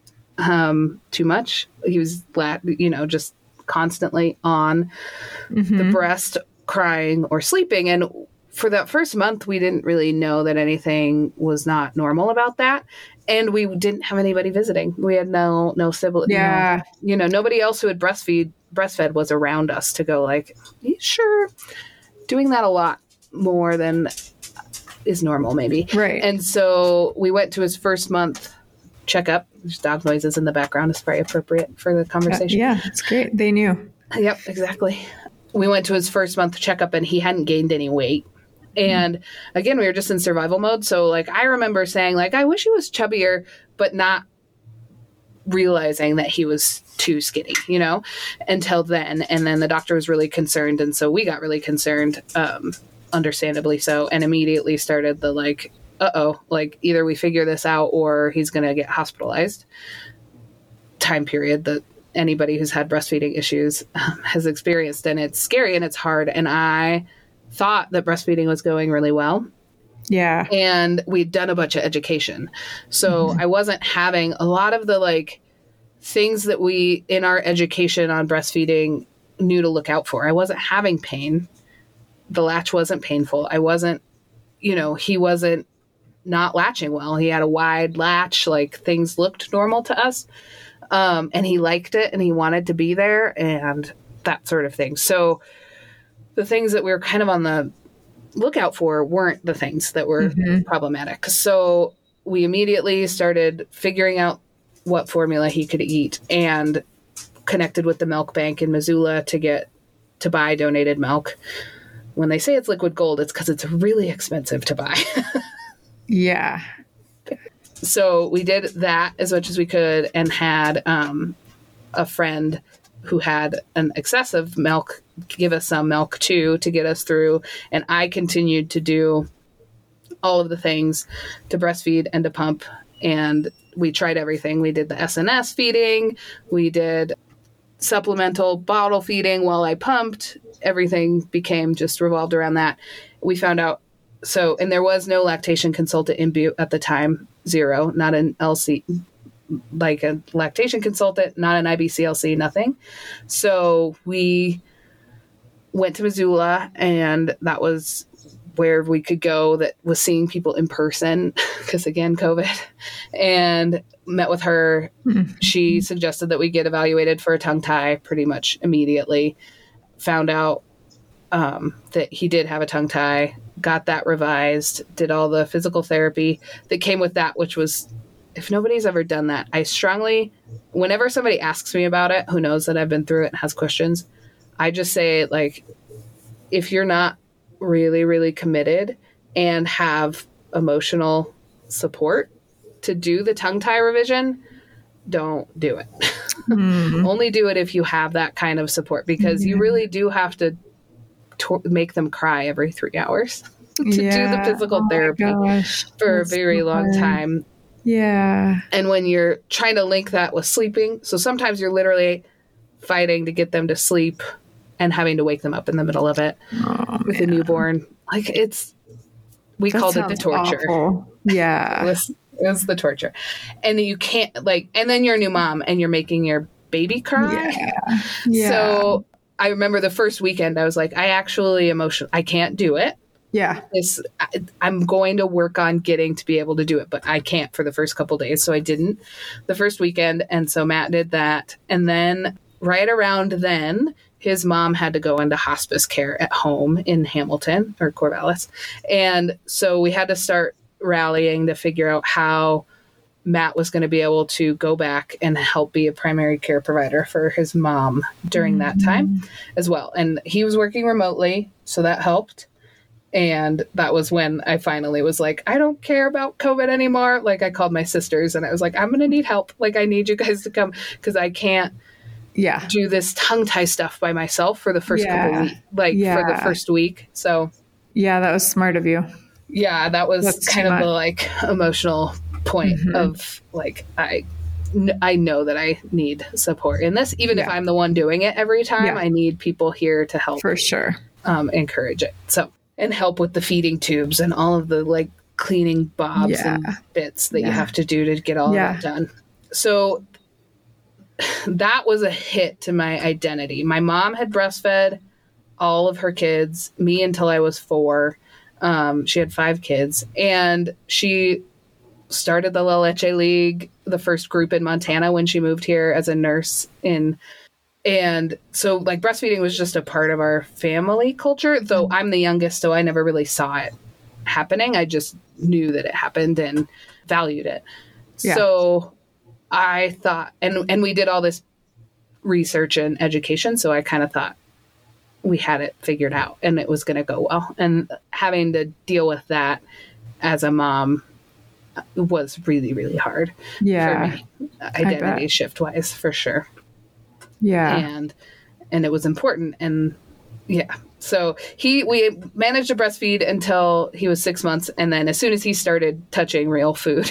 too much. He was, just constantly on the breast, crying or sleeping. And for that first month, we didn't really know that anything was not normal about that. And we didn't have anybody visiting. We had no sibling. Yeah. Nobody else who had breastfed was around us to go like, you sure? Doing that a lot more than is normal, maybe. Right. And so we went to his first month checkup. There's dog noises in the background. It's very appropriate for the conversation. Yeah, it's great. They knew. Yep, exactly. We went to his first month checkup and he hadn't gained any weight. And again, we were just in survival mode. So like, I remember saying like, I wish he was chubbier, but not realizing that he was too skinny, until then. And then the doctor was really concerned. And so we got really concerned, understandably so, and immediately started the like, like either we figure this out or he's going to get hospitalized time period that anybody who's had breastfeeding issues has experienced. And it's scary and it's hard. And I thought that breastfeeding was going really well. Yeah. And we'd done a bunch of education. So I wasn't having a lot of the like things that we in our education on breastfeeding knew to look out for. I wasn't having pain. The latch wasn't painful. I wasn't, he wasn't not latching well. He had a wide latch, like things looked normal to us. And he liked it and he wanted to be there and that sort of thing. So the things that we were kind of on the lookout for weren't the things that were problematic. So we immediately started figuring out what formula he could eat and connected with the milk bank in Missoula to buy donated milk. When they say it's liquid gold, it's because it's really expensive to buy. Yeah. So we did that as much as we could and had a friend who had an excessive milk give us some milk too to get us through. And I continued to do all of the things to breastfeed and to pump. And we tried everything. We did the SNS feeding. We did supplemental bottle feeding while I pumped. Everything became just revolved around that. We found out. So, and there was no lactation consultant in Butte at the time, 0, not an LC, like a lactation consultant, not an IBCLC, nothing. So we went to Missoula and that was where we could go that was seeing people in person because again, COVID, and met with her. She suggested that we get evaluated for a tongue tie pretty much immediately. Found out that he did have a tongue tie, got that revised, did all the physical therapy that came with that, which was, if nobody's ever done that, I strongly, whenever somebody asks me about it, who knows that I've been through it and has questions, I just say like, if you're not really, really committed and have emotional support to do the tongue tie revision, don't do it. Only do it if you have that kind of support, because you really do have to make them cry every 3 hours to do the physical therapy for a very long time. Yeah. And when you're trying to link that with sleeping, so sometimes you're literally fighting to get them to sleep and having to wake them up in the middle of it with a newborn. Like we called it the torture. Awful. Yeah. It was the torture. And you can't and then you're a new mom and you're making your baby cry. Yeah. So I remember the first weekend I was like, I can't do it. Yeah. I'm going to work on getting to be able to do it, but I can't for the first couple days. So I didn't the first weekend. And so Matt did that. And then right around then, his mom had to go into hospice care at home in Hamilton or Corvallis. And so we had to start rallying to figure out how Matt was going to be able to go back and help be a primary care provider for his mom during that time as well. And he was working remotely, so that helped. And that was when I finally was like, I don't care about COVID anymore. Like I called my sisters and I was like, I'm going to need help. Like I need you guys to come because I can't do this tongue tie stuff by myself for the first couple weeks, for the first week. So yeah, that was smart of you. Yeah, that was kind of the emotional point of I know that I need support in this, even if I'm the one doing it every time. I need people here to help for sure, encourage it. So, and help with the feeding tubes and all of the cleaning bobs and bits that you have to do to get all of that done. So that was a hit to my identity. My mom had breastfed all of her kids, me until I was 4. She had 5 kids, and she started the La Leche League, the first group in Montana, when she moved here as a nurse and so like breastfeeding was just a part of our family culture, though I'm the youngest, so I never really saw it happening. I just knew that it happened and valued it. Yeah. So I thought, and we did all this research and education, so I kind of thought we had it figured out and it was going to go well. And having to deal with that as a mom was really, really hard for me, identity shift wise, for sure. Yeah. And it was important. And so we managed to breastfeed until he was 6 months. And then as soon as he started touching real food,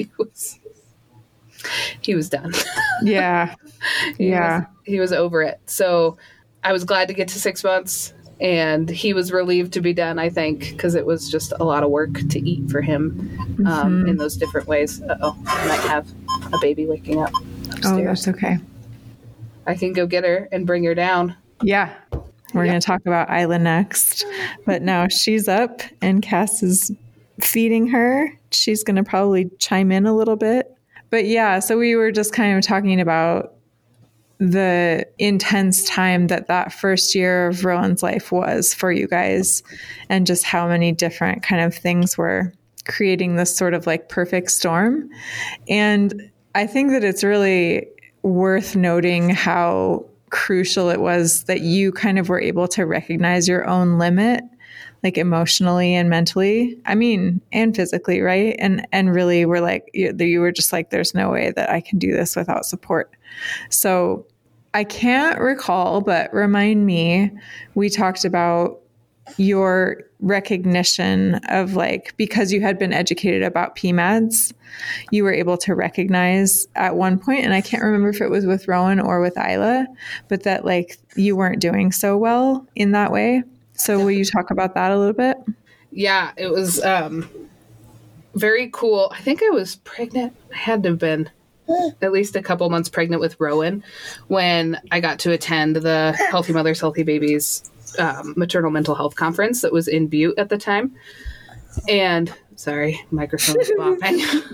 he was done. Yeah. He was over it. So I was glad to get to 6 months, and he was relieved to be done, I think, because it was just a lot of work to eat for him in those different ways. Uh-oh, I might have a baby waking up upstairs. Oh, that's okay. I can go get her and bring her down. Yeah. We're going to talk about Isla next. But now she's up and Cass is feeding her. She's going to probably chime in a little bit. But yeah, so we were just kind of talking about the intense time that first year of Rowan's life was for you guys, and just how many different kind of things were creating this sort of like perfect storm. And I think that it's really worth noting how crucial it was that you kind of were able to recognize your own limit, like emotionally and mentally, and physically, right? And really were like, you were just like, there's no way that I can do this without support. So I can't recall, but remind me, we talked about your recognition of like, because you had been educated about PMADs, you were able to recognize at one point, and I can't remember if it was with Rowan or with Isla, but that like you weren't doing so well in that way. So will you talk about that a little bit? Yeah, it was very cool. I think I was pregnant. I had to have been at least a couple months pregnant with Rowan when I got to attend the Healthy Mothers, Healthy Babies maternal mental health conference that was in Butte at the time. And sorry, microphone is bopping.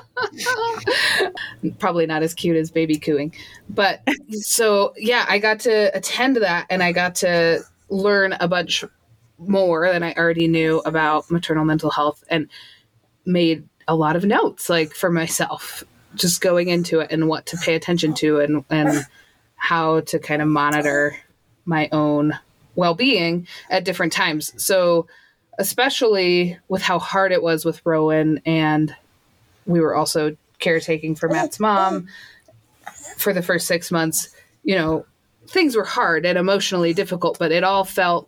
Probably not as cute as baby cooing. But so, yeah, I got to attend that, and I got to learn a bunch more than I already knew about maternal mental health, and made a lot of notes like for myself, just going into it and what to pay attention to and how to kind of monitor my own well-being at different times. So especially with how hard it was with Rowan, and we were also caretaking for Matt's mom for the first 6 months, things were hard and emotionally difficult, but it all felt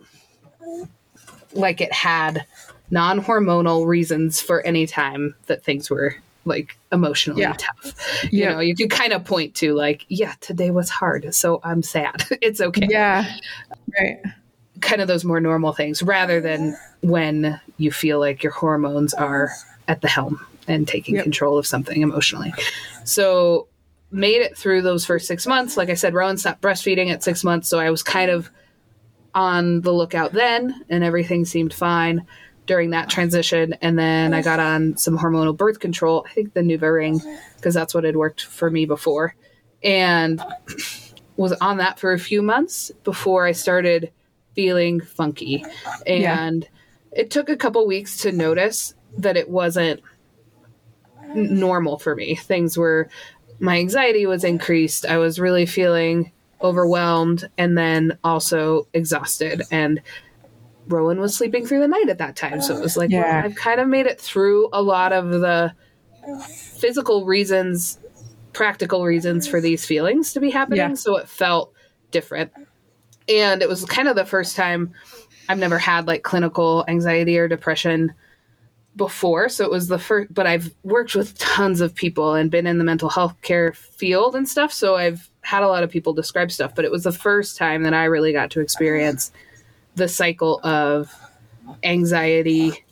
like it had non-hormonal reasons for any time that things were like emotionally tough. You could kind of point to like, today was hard, so I'm sad. It's okay. Yeah. Right. Kind of those more normal things, rather than when you feel like your hormones are at the helm and taking control of something emotionally. So made it through those first 6 months. Like I said, Rowan stopped breastfeeding at 6 months. So I was kind of on the lookout then, and everything seemed fine during that transition. And then I got on some hormonal birth control, I think the NuvaRing, because that's what had worked for me before, and was on that for a few months before I started feeling funky. And it took a couple weeks to notice that it wasn't normal for me. My anxiety was increased. I was really feeling overwhelmed and then also exhausted. And Rowan was sleeping through the night at that time. So it was like, well, I've kind of made it through a lot of the physical reasons, practical reasons for these feelings to be happening. Yeah. So it felt different. And it was kind of the first time. I've never had like clinical anxiety or depression before. So it was the first, but I've worked with tons of people and been in the mental health care field and stuff. So I've had a lot of people describe stuff, but it was the first time that I really got to experience the cycle of anxiety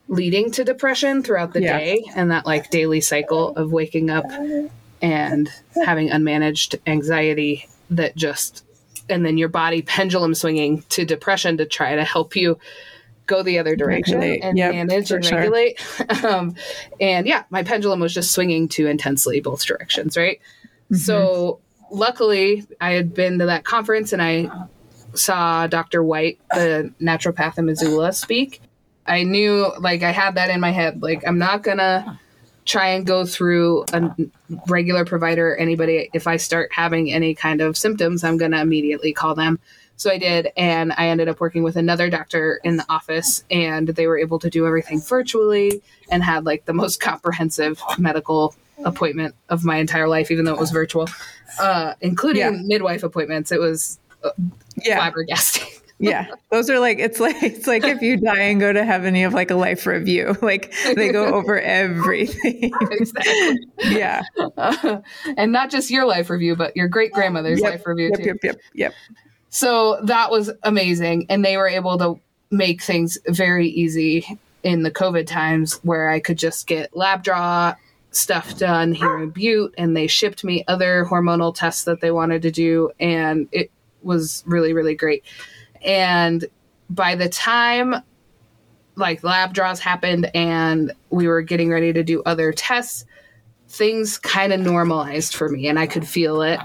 leading to depression throughout the day, and that like daily cycle of waking up and having unmanaged anxiety that just, and then your body pendulum swinging to depression to try to help you go the other direction and manage and regulate. And yeah, my pendulum was just swinging too intensely both directions, right? Mm-hmm. So luckily I had been to that conference and I saw Dr. White, the naturopath in Missoula, speak. I knew, like, I had that in my head. Like, I'm not going to try and go through a regular provider, anybody. If I start having any kind of symptoms, I'm going to immediately call them. So I did. And I ended up working with another doctor in the office, and they were able to do everything virtually and had like the most comprehensive medical appointment of my entire life, even though it was virtual, including midwife appointments. It was flabbergasting. Yeah. Those are like, it's like if you die and go to heaven, you have like a life review. Like they go over everything. Exactly. Yeah. And not just your life review, but your great grandmother's life review too. Yep. So that was amazing. And they were able to make things very easy in the COVID times where I could just get lab draw stuff done here in Butte, and they shipped me other hormonal tests that they wanted to do. And it was really, really great. And by the time like lab draws happened and we were getting ready to do other tests, things kind of normalized for me and I could feel it.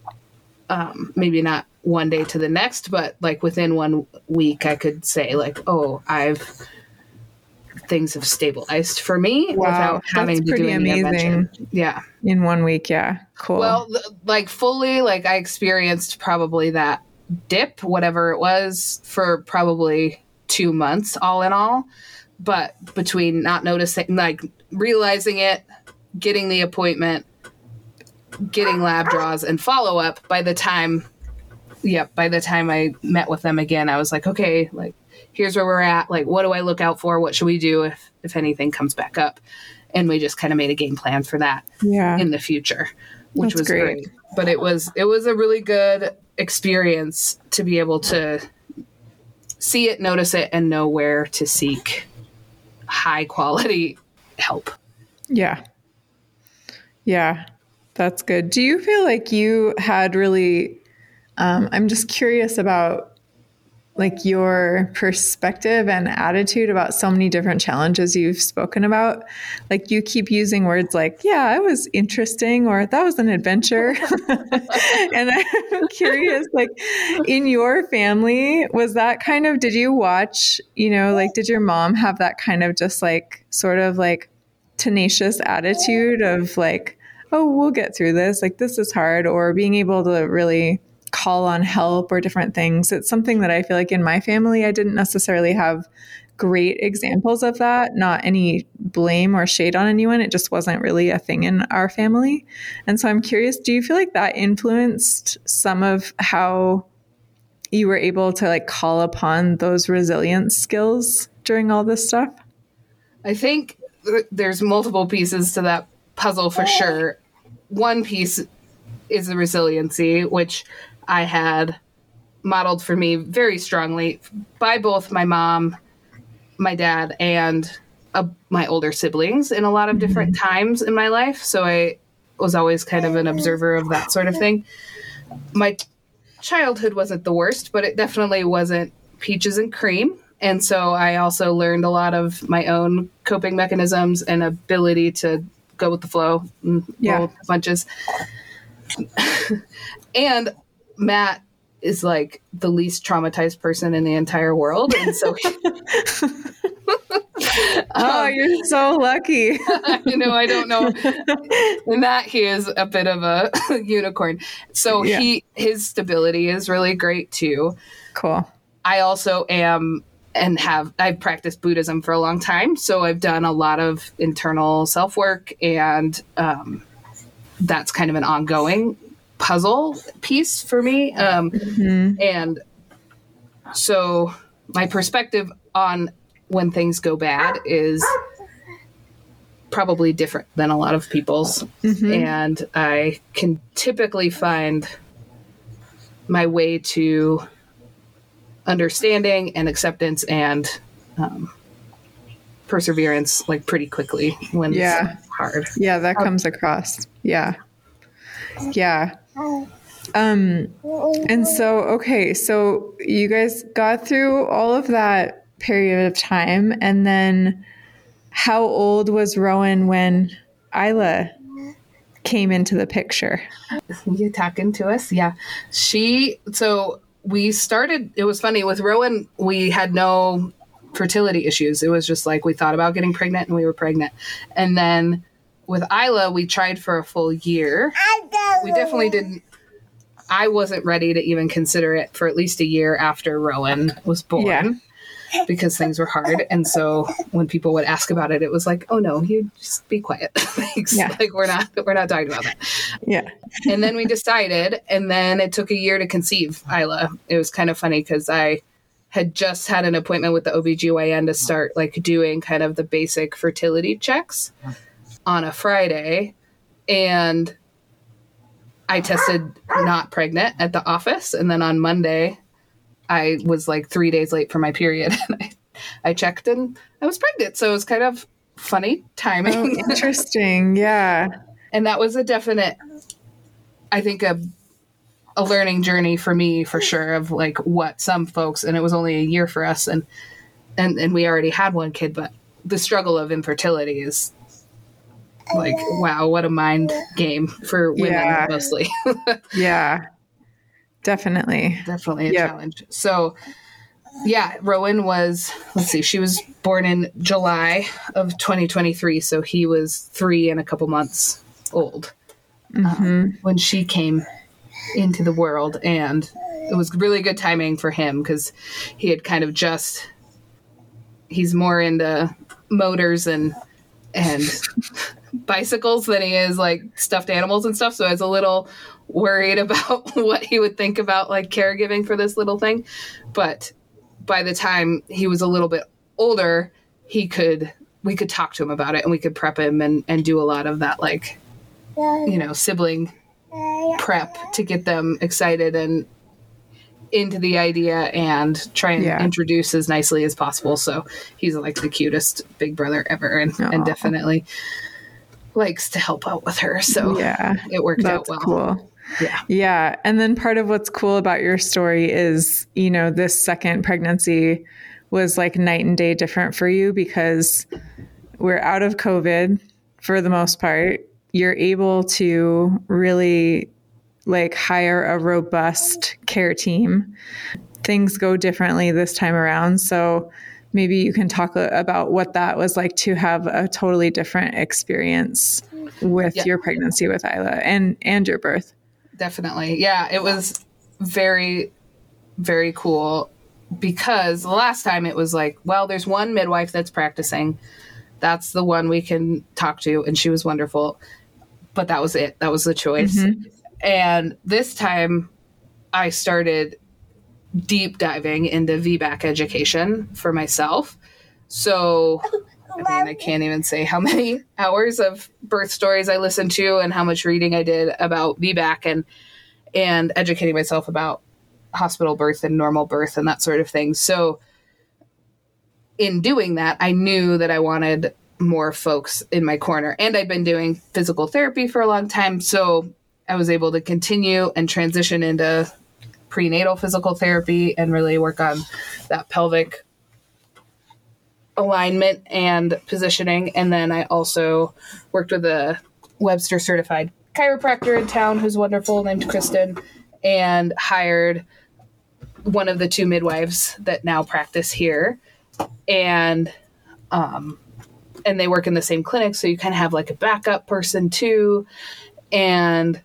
Maybe not one day to the next, but like within 1 week, I could say like, oh, things have stabilized for me without having to do any intervention. Yeah. In 1 week. Yeah. Cool. Well, like fully, like I experienced probably that dip, whatever it was, for probably 2 months all in all. But between not noticing, like realizing it, getting the appointment, getting lab draws and follow up, by the time I met with them again, I was like, okay, like here's where we're at. Like, what do I look out for? What should we do if anything comes back up? And we just kind of made a game plan for that in the future, which was great. But it was a really good experience to be able to see it, notice it, and know where to seek high quality help. Yeah. Yeah. That's good. Do you feel like you had really, I'm just curious about like your perspective and attitude about so many different challenges you've spoken about. Like you keep using words like, yeah, it was interesting, or that was an adventure. And I'm curious, like in your family, was that kind of, did you watch, like, did your mom have that kind of just like, sort of like tenacious attitude of like, oh, we'll get through this. Like, this is hard, or being able to really call on help or different things. It's something that I feel like in my family, I didn't necessarily have great examples of that. Not any blame or shade on anyone. It just wasn't really a thing in our family. And so I'm curious, do you feel like that influenced some of how you were able to like call upon those resilience skills during all this stuff? I think there's multiple pieces to that puzzle for sure. One piece is the resiliency, which I had modeled for me very strongly by both my mom, my dad, and my older siblings in a lot of different times in my life. So I was always kind of an observer of that sort of thing. My childhood wasn't the worst, but it definitely wasn't peaches and cream. And so I also learned a lot of my own coping mechanisms and ability to go with the flow and roll with the punches. And Matt is like the least traumatized person in the entire world. And so oh, you're so lucky. I don't know. In that he is a bit of a unicorn. So his stability is really great too. Cool. I also am I've practiced Buddhism for a long time. So I've done a lot of internal self-work, and that's kind of an ongoing puzzle piece for me. And so my perspective on when things go bad is probably different than a lot of people's. And I can typically find my way to understanding and acceptance and perseverance like pretty quickly when it's hard. Yeah, that comes across. Yeah. Yeah. And so, okay, so you guys got through all of that period of time, and then how old was Rowan when Isla came into the picture? You talking to us? Yeah. So we started, it was funny with Rowan, we had no fertility issues. It was just like, we thought about getting pregnant and we were pregnant. And then with Isla, we tried for a full year. We definitely didn't, I wasn't ready to even consider it for at least a year after Rowan was born because things were hard. And so when people would ask about it, it was like, oh no, you just be quiet. Like we're not talking about that. Yeah. And then we decided, and then it took a year to conceive Isla. It was kind of funny because I had just had an appointment with the OBGYN to start like doing kind of the basic fertility checks on a Friday. And I tested not pregnant at the office. And then on Monday, I was like 3 days late for my period. And I checked and I was pregnant. So it was kind of funny timing. Oh, interesting. Yeah. And that was a definite, I think, a learning journey for me, for sure, of like what some folks, and it was only a year for us, and we already had one kid, but the struggle of infertility is like, wow, what a mind game for women mostly. Yeah, definitely a challenge. So yeah, Rowan was, she was born in July of 2023. So he was 3 and a couple months old when she came into the world. And it was really good timing for him because he had kind of he's more into motors and bicycles than he is like stuffed animals and stuff. So I was a little worried about what he would think about like caregiving for this little thing. But by the time he was a little bit older, we could talk to him about it, and we could prep him and do a lot of that, like, sibling prep to get them excited and into the idea and try and introduce as nicely as possible. So he's like the cutest big brother ever, and definitely likes to help out with her. So it worked out well. Cool. Yeah. And then part of what's cool about your story is, this second pregnancy was like night and day different for you because we're out of COVID for the most part. You're able to really like hire a robust care team. Things go differently this time around. So maybe you can talk about what that was like to have a totally different experience with your pregnancy with Isla and your birth. Definitely. Yeah, it was very, very cool because the last time it was like, well, there's one midwife that's practicing. That's the one we can talk to. And she was wonderful. But that was it. That was the choice. Mm-hmm. And this time I started deep diving into VBAC education for myself. So, I can't even say how many hours of birth stories I listened to and how much reading I did about VBAC and educating myself about hospital birth and normal birth and that sort of thing. So in doing that, I knew that I wanted more folks in my corner, and I'd been doing physical therapy for a long time. So I was able to continue and transition into prenatal physical therapy and really work on that pelvic alignment and positioning. And then I also worked with a Webster certified chiropractor in town who's wonderful, named Kristen, and hired one of the 2 midwives that now practice here. And they work in the same clinic. So you kind of have like a backup person too. And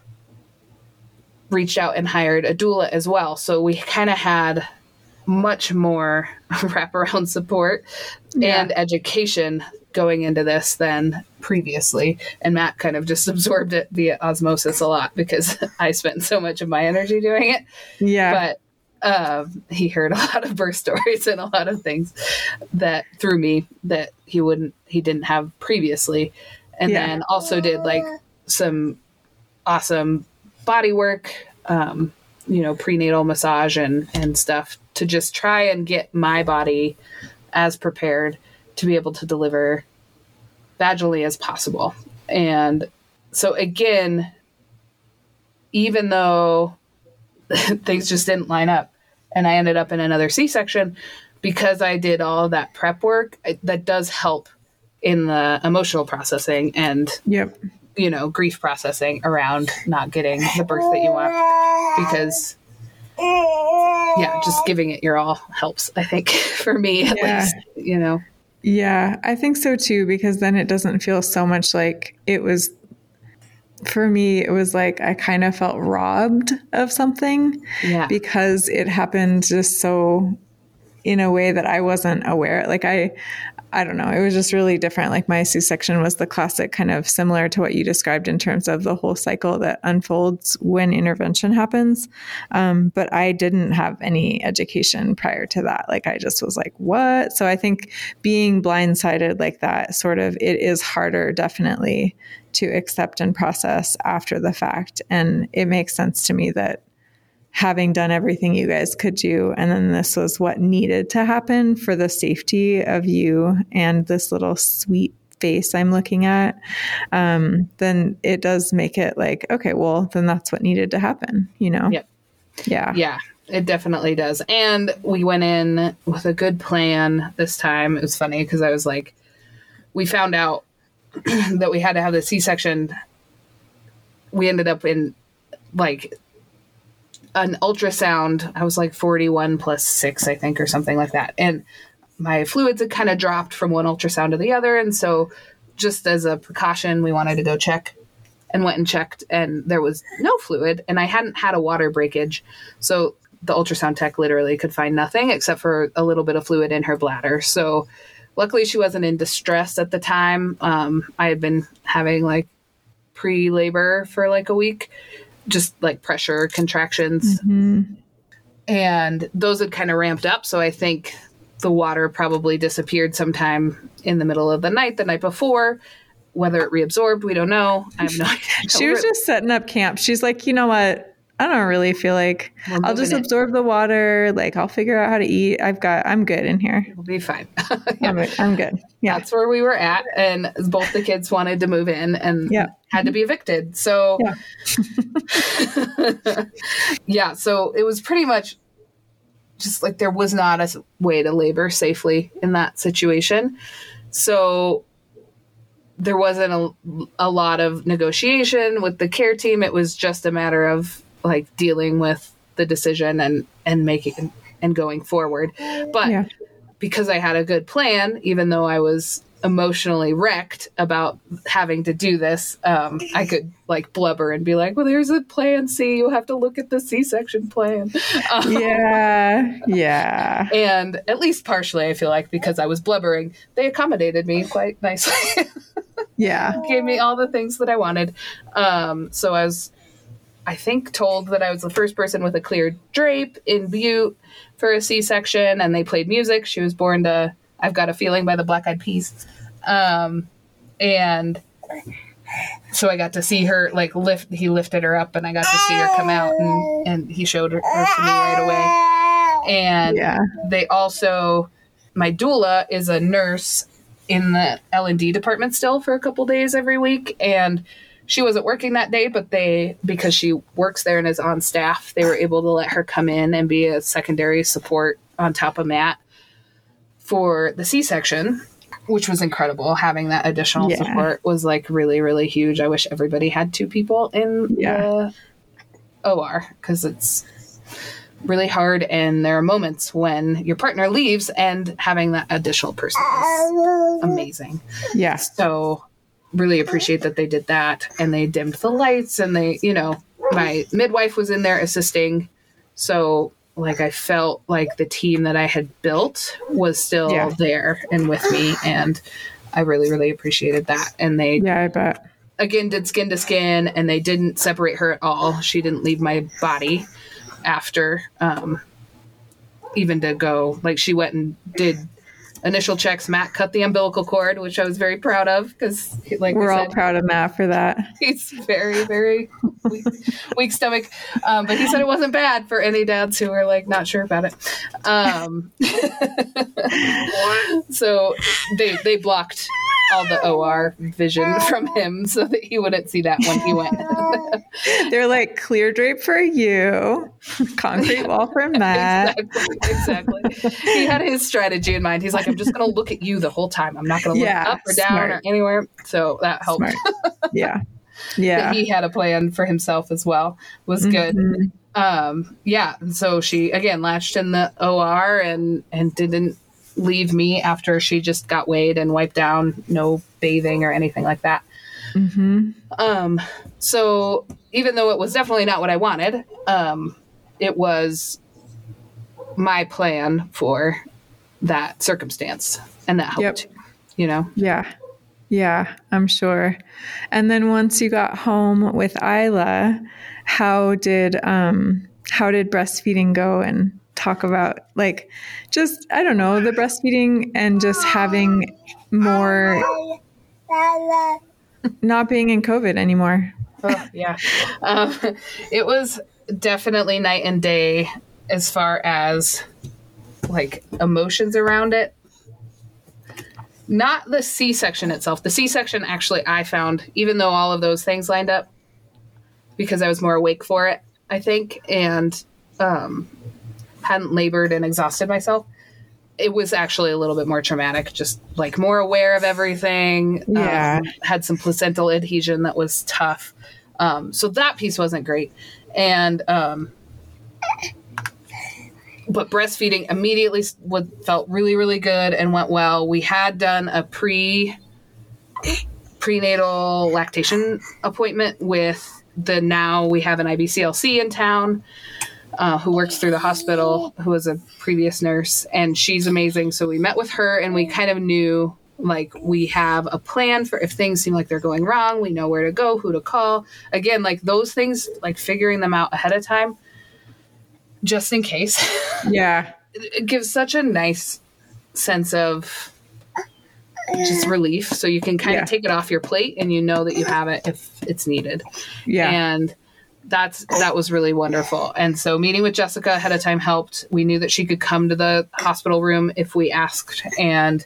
reached out and hired a doula as well. So we kind of had much more wraparound support and education going into this than previously. And Matt kind of just absorbed it via osmosis a lot because I spent so much of my energy doing it. Yeah. But he heard a lot of birth stories and a lot of things that through me that he didn't have previously. And then also did like some awesome body work, prenatal massage and stuff to just try and get my body as prepared to be able to deliver vaginally as possible. And so again, even though things just didn't line up and I ended up in another C-section, because I did all of that prep work, that does help in the emotional processing and, grief processing around not getting the birth that you want, because just giving it your all helps, I think, for me at least, Yeah, I think so too, because then it doesn't feel so much like it was, for me, it was like I kind of felt robbed of something because it happened just so in a way that I wasn't aware. Like I don't know. It was just really different. Like my C-section was the classic kind of similar to what you described in terms of the whole cycle that unfolds when intervention happens. But I didn't have any education prior to that. Like I just was like, what? So I think being blindsided like that, sort of, it is harder definitely to accept and process after the fact. And it makes sense to me that having done everything you guys could do, and then this was what needed to happen for the safety of you and this little sweet face I'm looking at, then it does make it like, okay, well, then that's what needed to happen, Yep. Yeah, it definitely does. And we went in with a good plan this time. It was funny because I was like, we found out that we had to have the C-section. We ended up in like an ultrasound. I was like 41 plus 6, I think, or something like that. And my fluids had kind of dropped from one ultrasound to the other. And so just as a precaution, we wanted to go check, and went and checked, and there was no fluid, and I hadn't had a water breakage. So the ultrasound tech literally could find nothing except for a little bit of fluid in her bladder. So luckily she wasn't in distress at the time. I had been having like pre-labor for like a week, just like pressure contractions. Mm-hmm. And those had kind of ramped up. So I think the water probably disappeared sometime in the middle of the night before. Whether it reabsorbed, we don't know. I have no idea. She was just setting up camp. She's like, you know what? I don't really feel like I'll just absorb the water. Like I'll figure out how to eat. I'm good in here. We'll be fine. I'm good. Yeah. That's where we were at. And both the kids wanted to move in and had to be evicted. So so it was pretty much just like, there was not a way to labor safely in that situation. So there wasn't a lot of negotiation with the care team. It was just a matter of like dealing with the decision and making and going forward. But because I had a good plan, even though I was emotionally wrecked about having to do this, I could like blubber and be like, well, there's a plan C. You have to look at the C-section plan. And at least partially, I feel like, because I was blubbering, they accommodated me quite nicely. Gave me all the things that I wanted. So I was, I think, told that I was the first person with a clear drape in Butte for a C-section, and they played music. She was born to I've Got a Feeling by the Black Eyed Peas. And so I got to see her, like, he lifted her up, and I got to see her come out, and he showed her to me right away. And they also, my doula is a nurse in the L&D department still for a couple days every week. And she wasn't working that day, but because she works there and is on staff, they were able to let her come in and be a secondary support on top of Matt for the C-section, which was incredible. Having that additional support was like really, really huge. I wish everybody had 2 people in the OR, because it's really hard. And there are moments when your partner leaves, and having that additional person is amazing. Yeah. So really appreciate that they did that, and they dimmed the lights, and they, my midwife was in there assisting. So like, I felt like the team that I had built was still there and with me. And I really, really appreciated that. And they, I bet, again, did skin to skin, and they didn't separate her at all. She didn't leave my body after, even to go, like, she went and did initial checks, Matt cut the umbilical cord, which I was very proud of because, like we're all proud of Matt for that. He's very, very weak stomach. But he said it wasn't bad for any dads who are like not sure about it. So they blocked all the OR vision from him so that he wouldn't see that when he went. They're like, clear drape for you, concrete wall for Matt. Exactly. He had his strategy in mind. He's like, I'm just going to look at you the whole time. I'm not going to look up or down or anywhere. So that helped. Yeah. That he had a plan for himself as well was good. And so she again latched in the OR and didn't leave me after she just got weighed and wiped down. No bathing or anything like that. So even though it was definitely not what I wanted, it was my plan for that circumstance, and that helped. You know. Yeah, I'm sure. And then once you got home with Isla, how did breastfeeding go? And talk about like, just, I don't know, the breastfeeding and just having more, not being in COVID anymore. It was definitely night and day as far as like emotions around it. Not the C-section itself. The C-section actually I found, even though all of those things lined up, because I was more awake for it, I think, and hadn't labored and exhausted myself, it was actually a little bit more traumatic, just like more aware of everything. Had some placental adhesion that was tough. So that piece wasn't great. And but breastfeeding immediately felt really, really good and went well. We had done a prenatal lactation appointment with now we have an IBCLC in town who works through the hospital, who was a previous nurse, and she's amazing. So we met with her and we kind of knew, like, we have a plan for if things seem like they're going wrong, we know where to go, who to call. Again, like those things, like figuring them out ahead of time, just in case. It gives such a nice sense of just relief. So you can kind of take it off your plate and you know that you have it if it's needed. And that was really wonderful. And so meeting with Jessica ahead of time helped. We knew that she could come to the hospital room if we asked, and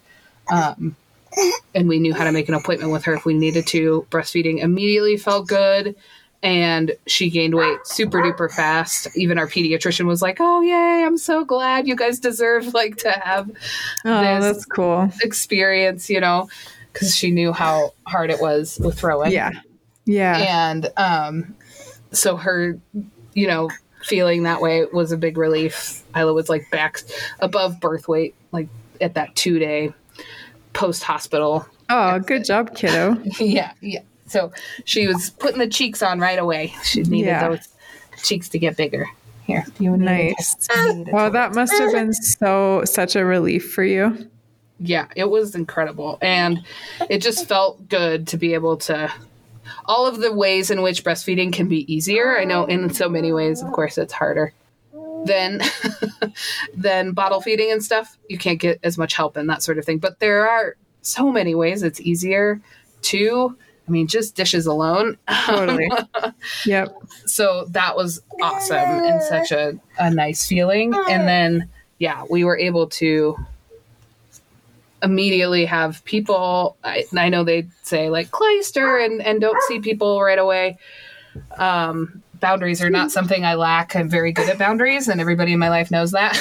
we knew how to make an appointment with her if we needed to. Breastfeeding immediately felt good, and she gained weight super duper fast. Even our pediatrician was like, "Oh, yay, I'm so glad. You guys deserve like to have this that's cool experience," you know, because she knew how hard it was with Rowan. And so her, you know, feeling that way was a big relief. Isla was like back above birth weight, like at that 2-day post-hospital. Oh, good job, kiddo. Yeah. So she was putting the cheeks on right away. She needed those cheeks to get bigger. Here. Nice. Well, that must have been such a relief for you. Yeah, it was incredible. And it just felt good to be able to, all of the ways in which breastfeeding can be easier. I know in so many ways, of course, it's harder than bottle feeding and stuff. You can't get as much help and that sort of thing. But there are so many ways it's easier to, I mean, just dishes alone. Totally. Yep. So that was awesome and such a nice feeling. And then, we were able to immediately have people, I know they say like cloister and don't see people right away. Boundaries are not something I lack. I'm very good at boundaries, and everybody in my life knows that.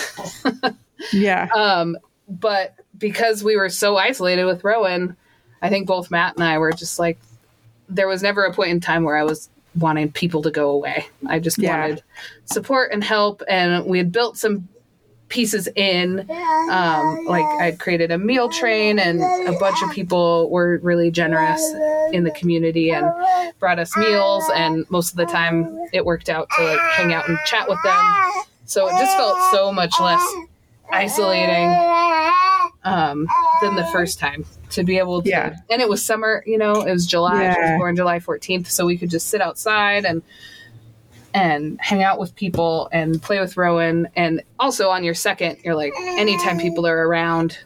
But because we were so isolated with Rowan, I think both Matt and I were just like, there was never a point in time where I was wanting people to go away. I just wanted support and help. And we had built some pieces in, like I'd created a meal train, and a bunch of people were really generous in the community and brought us meals. And most of the time it worked out to like hang out and chat with them. So it just felt so much less isolating than the first time to be able to. And it was summer, you know, it was July. She was born July 14th. So we could just sit outside and hang out with people and play with Rowan. And also on your second, you're like, anytime people are around,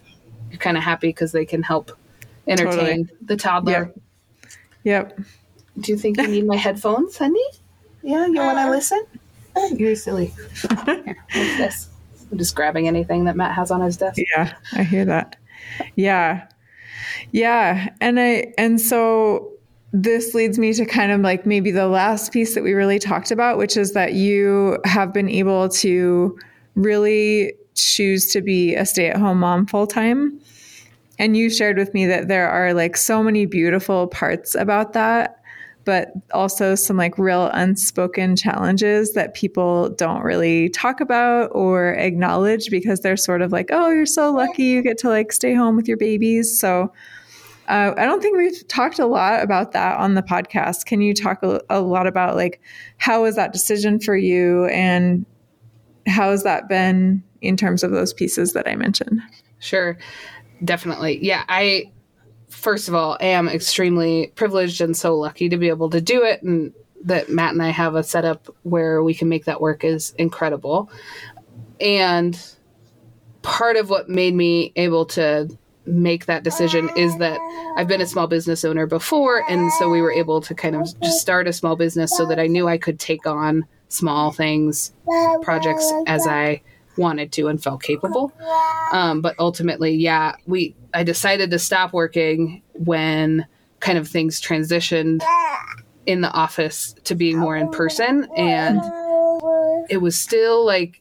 you're kind of happy because they can help entertain the toddler. Yep. Do you think you need my headphones, honey? Yeah, you want to listen? You're silly. Here, what's this? I'm just grabbing anything that Matt has on his desk. Yeah, I hear that. Yeah. Yeah. And so this leads me to kind of like maybe the last piece that we really talked about, which is that you have been able to really choose to be a stay-at-home mom full-time. And you shared with me that there are like so many beautiful parts about that, but also some like real unspoken challenges that people don't really talk about or acknowledge because they're sort of like, oh, you're so lucky you get to like stay home with your babies. So I don't think we've talked a lot about that on the podcast. Can you talk a lot about like, how was that decision for you and how has that been in terms of those pieces that I mentioned? Sure. Definitely. Yeah. I, first of all, am extremely privileged and so lucky to be able to do it. And that Matt and I have a setup where we can make that work is incredible. And part of what made me able to make that decision is that I've been a small business owner before. And so we were able to kind of just start a small business so that I knew I could take on small things, projects as I wanted to and felt capable. But ultimately, I decided to stop working when kind of things transitioned in the office to being more in person. And it was still like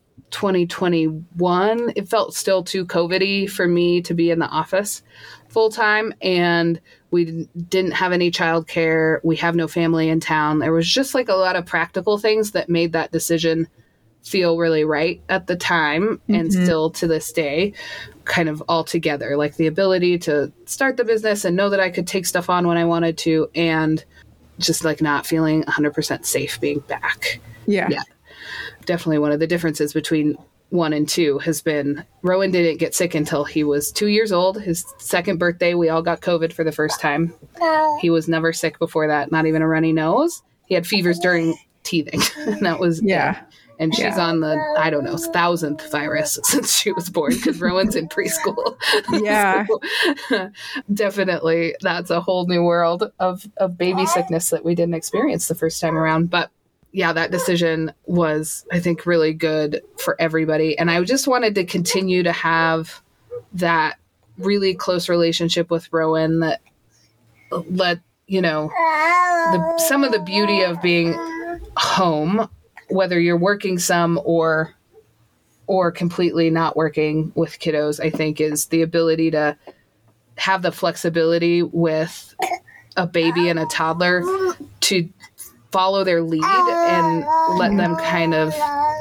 2021. It felt still too COVID-y for me to be in the office full time. And we didn't have any childcare. We have no family in town. There was just like a lot of practical things that made that decision feel really right at the time and still to this day kind of all together, like the ability to start the business and know that I could take stuff on when I wanted to and just like not feeling 100% safe being back. Yeah. Definitely one of the differences between 1 and 2 has been Rowan didn't get sick until he was 2 years old. His second birthday, we all got COVID for the first time. He was never sick before that, not even a runny nose. He had fevers during teething. And that was it. And she's on the, 1,000th virus since she was born because Rowan's in preschool. Yeah. So, definitely, that's a whole new world of baby sickness that we didn't experience the first time around. But yeah, that decision was, I think, really good for everybody. And I just wanted to continue to have that really close relationship with Rowan that let, some of the beauty of being home, whether you're working some or completely not working with kiddos, I think is the ability to have the flexibility with a baby and a toddler to follow their lead and let them kind of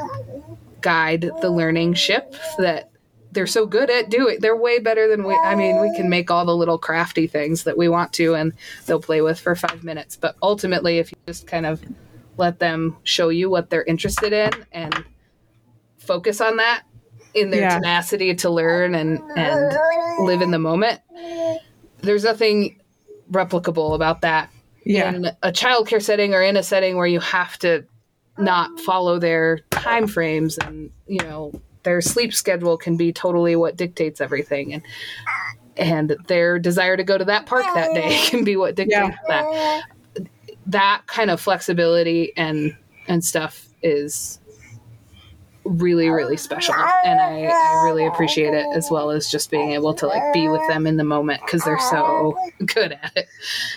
guide the learning ship that they're so good at doing. They're way better than we can make all the little crafty things that we want to, and they'll play with for 5 minutes. But ultimately, if you just kind of let them show you what they're interested in and focus on that in their tenacity to learn and live in the moment, there's nothing replicable about that in a childcare setting or in a setting where you have to not follow their time frames and, their sleep schedule can be totally what dictates everything. And their desire to go to that park that day can be what dictates that. That kind of flexibility and stuff is really, really special. And I really appreciate it, as well as just being able to like be with them in the moment because they're so good at it.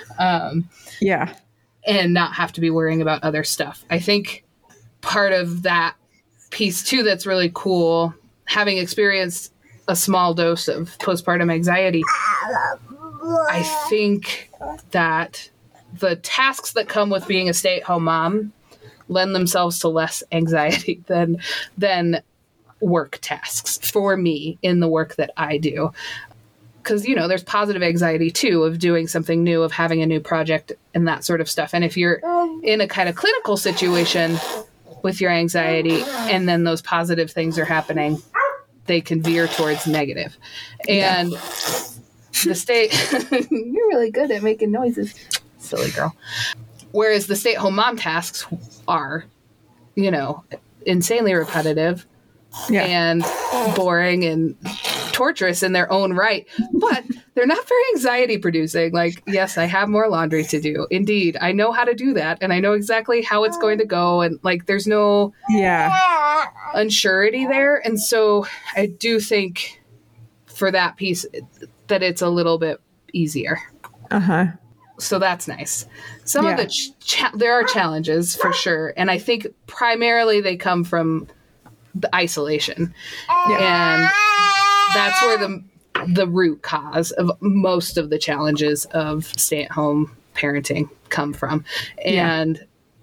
And not have to be worrying about other stuff. I think part of that piece too that's really cool, having experienced a small dose of postpartum anxiety, I think that the tasks that come with being a stay-at-home mom lend themselves to less anxiety than work tasks for me in the work that I do. Because, there's positive anxiety too of doing something new, of having a new project and that sort of stuff. And if you're in a kind of clinical situation with your anxiety and then those positive things are happening, they can veer towards negative. And the state, you're really good at making noises. Silly girl. Whereas the stay-at-home mom tasks are, insanely repetitive and boring and torturous in their own right, but they're not very anxiety producing. Like, yes, I have more laundry to do. Indeed, I know how to do that, and I know exactly how it's going to go, and like there's no unsurety there. And so I do think for that piece that it's a little bit easier. So that's nice. Some of the there are challenges for sure, and I think primarily they come from the isolation, and that's where the root cause of most of the challenges of stay-at-home parenting come from. And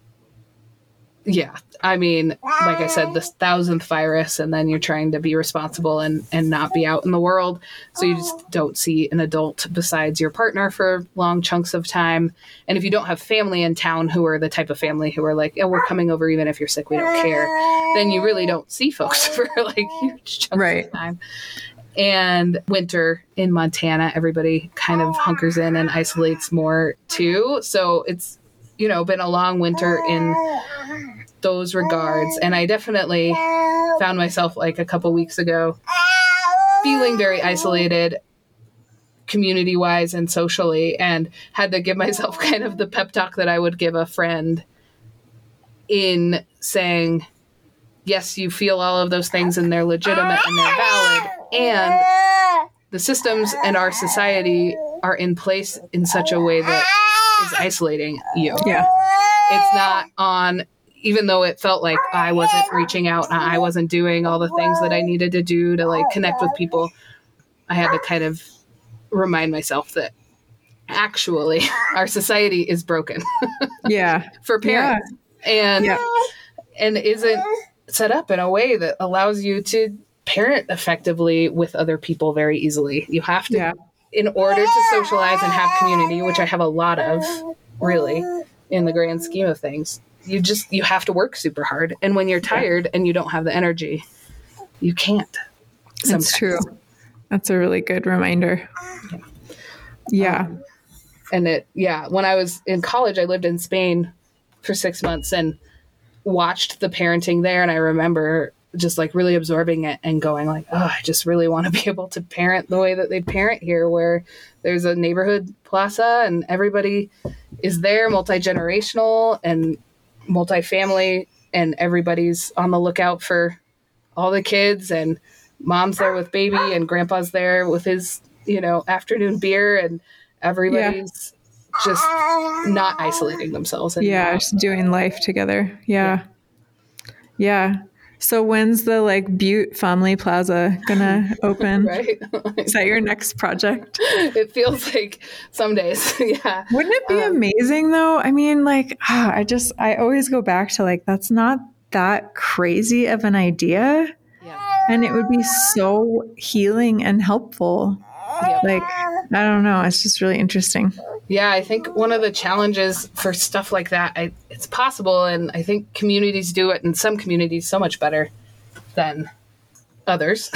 I mean, like I said, this 1,000th virus, and then you're trying to be responsible and not be out in the world. So you just don't see an adult besides your partner for long chunks of time. And if you don't have family in town who are the type of family who are like, oh, we're coming over even if you're sick, we don't care, then you really don't see folks for like huge chunks of time. And winter in Montana, everybody kind of hunkers in and isolates more too. So it's, been a long winter in those regards. And I definitely found myself like a couple weeks ago feeling very isolated community wise and socially, and had to give myself kind of the pep talk that I would give a friend in saying, yes, you feel all of those things and they're legitimate and they're valid. And the systems and our society are in place in such a way that is isolating you. It's not on, even though it felt like I wasn't reaching out and I wasn't doing all the things that I needed to do to like connect with people, I had to kind of remind myself that actually our society is broken for parents and isn't set up in a way that allows you to parent effectively with other people very easily. You have to, in order to socialize and have community, which I have a lot of really in the grand scheme of things, you have to work super hard. And when you're tired and you don't have the energy, you can't. Sometimes. That's true. That's a really good reminder. And when I was in college, I lived in Spain for 6 months and watched the parenting there. And I remember just like really absorbing it and going like, oh, I just really want to be able to parent the way that they parent here, where there's a neighborhood plaza and everybody is there, multi-generational and multi-family, and everybody's on the lookout for all the kids, and mom's there with baby and grandpa's there with his, afternoon beer, and everybody's just not isolating themselves. Just doing life together. So when's the like Butte Family Plaza gonna open? Right. Is that your next project? It feels like some days. Wouldn't it be amazing though? I mean, like, I always go back to like, that's not that crazy of an idea. And it would be so healing and helpful. Like, I don't know. It's just really interesting. Yeah, I think one of the challenges for stuff like that, it's possible, and I think communities do it, and some communities so much better than others.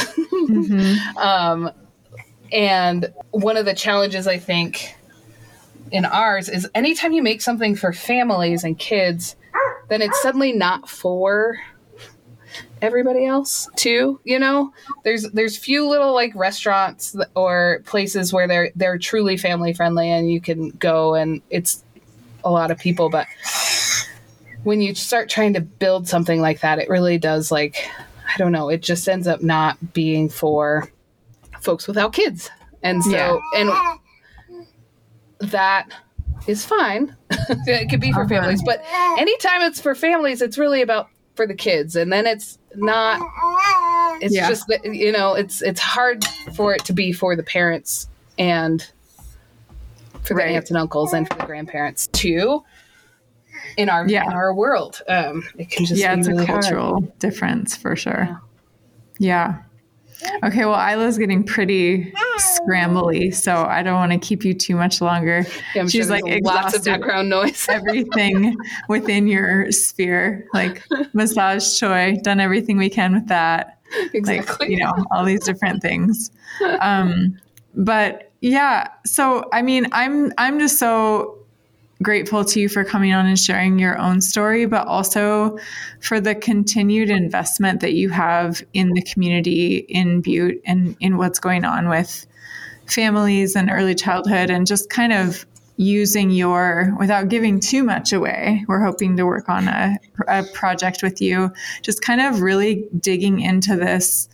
And one of the challenges, I think, in ours is anytime you make something for families and kids, then it's suddenly not for everybody else too. There's few little like restaurants or places where they're truly family friendly and you can go and it's a lot of people. But when you start trying to build something like that, it really does, like, I don't know, it just ends up not being for folks without kids. And so and that is fine. It could be for families, but anytime it's for families, it's really about for the kids, and then it's not, it's just that, it's hard for it to be for the parents and for the aunts and uncles and for the grandparents too in our world. It can just be it's really a cultural hard. difference for sure. Okay, well, Isla's getting pretty scrambly, so I don't want to keep you too much longer. She's like lots of background noise. Everything within your sphere, like massage choy, done everything we can with that. Exactly. Like, all these different things. But so I mean, I'm just so grateful to you for coming on and sharing your own story, but also for the continued investment that you have in the community in Butte and in what's going on with families and early childhood, and just kind of using without giving too much away, we're hoping to work on a project with you, just kind of really digging into this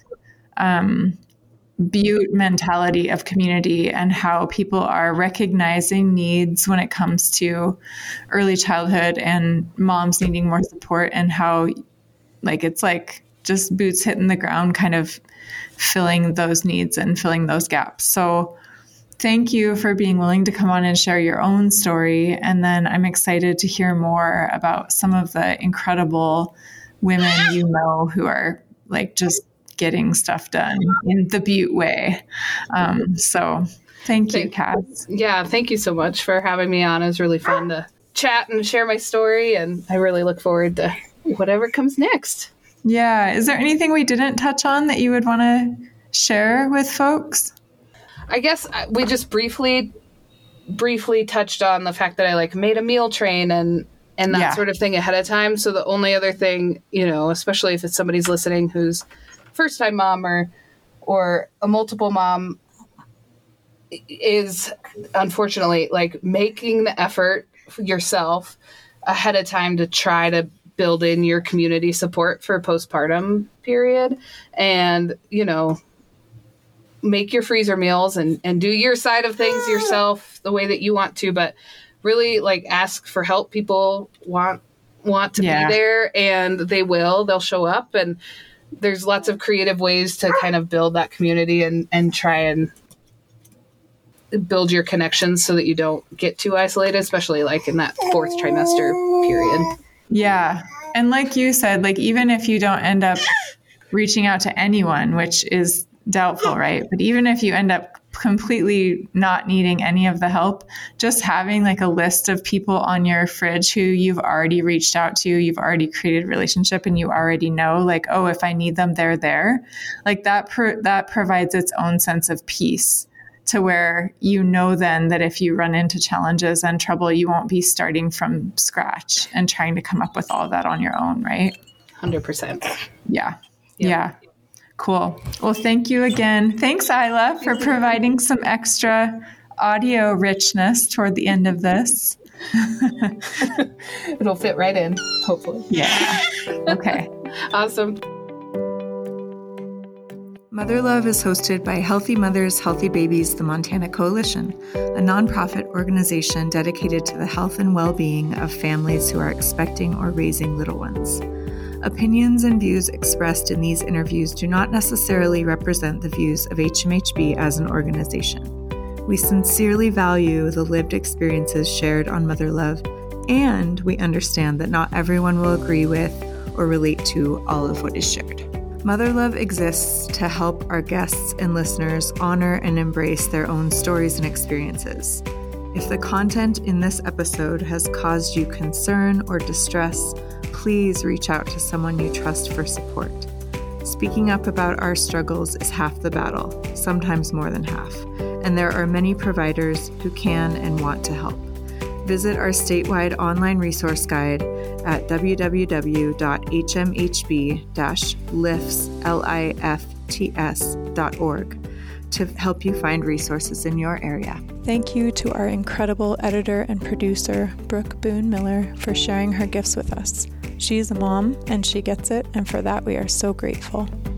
Butte mentality of community and how people are recognizing needs when it comes to early childhood and moms needing more support, and how it's just boots hitting the ground, kind of filling those needs and filling those gaps. So thank you for being willing to come on and share your own story. And then I'm excited to hear more about some of the incredible women who are just getting stuff done in the Butte way. So thank you, Cass. Yeah, thank you so much for having me on. It was really fun to chat and share my story, and I really look forward to whatever comes next. Yeah. Is there anything we didn't touch on that you would want to share with folks? I guess we just briefly touched on the fact that I made a meal train and that sort of thing ahead of time. So the only other thing, especially if it's somebody's listening who's first-time mom or a multiple mom, is unfortunately making the effort yourself ahead of time to try to build in your community support for postpartum period, and make your freezer meals and do your side of things yourself the way that you want to, but really ask for help. People want to be there, and they'll show up, and there's lots of creative ways to kind of build that community and try and build your connections so that you don't get too isolated, especially in that fourth trimester period. Yeah. And like you said, even if you don't end up reaching out to anyone, which is doubtful, right? But even if you end up completely not needing any of the help, just having a list of people on your fridge who you've already reached out to, you've already created a relationship, and you already know oh, if I need them, they're there. That provides its own sense of peace, to where then that if you run into challenges and trouble, you won't be starting from scratch and trying to come up with all of that on your own, right? 100%. Yeah. Cool. Well, thank you again. Thanks, Isla, for providing some extra audio richness toward the end of this. It'll fit right in, hopefully. Yeah. Okay. Awesome. Mother Love is hosted by Healthy Mothers, Healthy Babies, the Montana Coalition, a nonprofit organization dedicated to the health and well-being of families who are expecting or raising little ones. Opinions and views expressed in these interviews do not necessarily represent the views of HMHB as an organization. We sincerely value the lived experiences shared on Mother Love, and we understand that not everyone will agree with or relate to all of what is shared. Mother Love exists to help our guests and listeners honor and embrace their own stories and experiences. If the content in this episode has caused you concern or distress, please reach out to someone you trust for support. Speaking up about our struggles is half the battle, sometimes more than half, and there are many providers who can and want to help. Visit our statewide online resource guide at www.hmhb-lifts.org to help you find resources in your area. Thank you to our incredible editor and producer, Brooke Boone Miller, for sharing her gifts with us. She's a mom, and she gets it, and for that we are so grateful.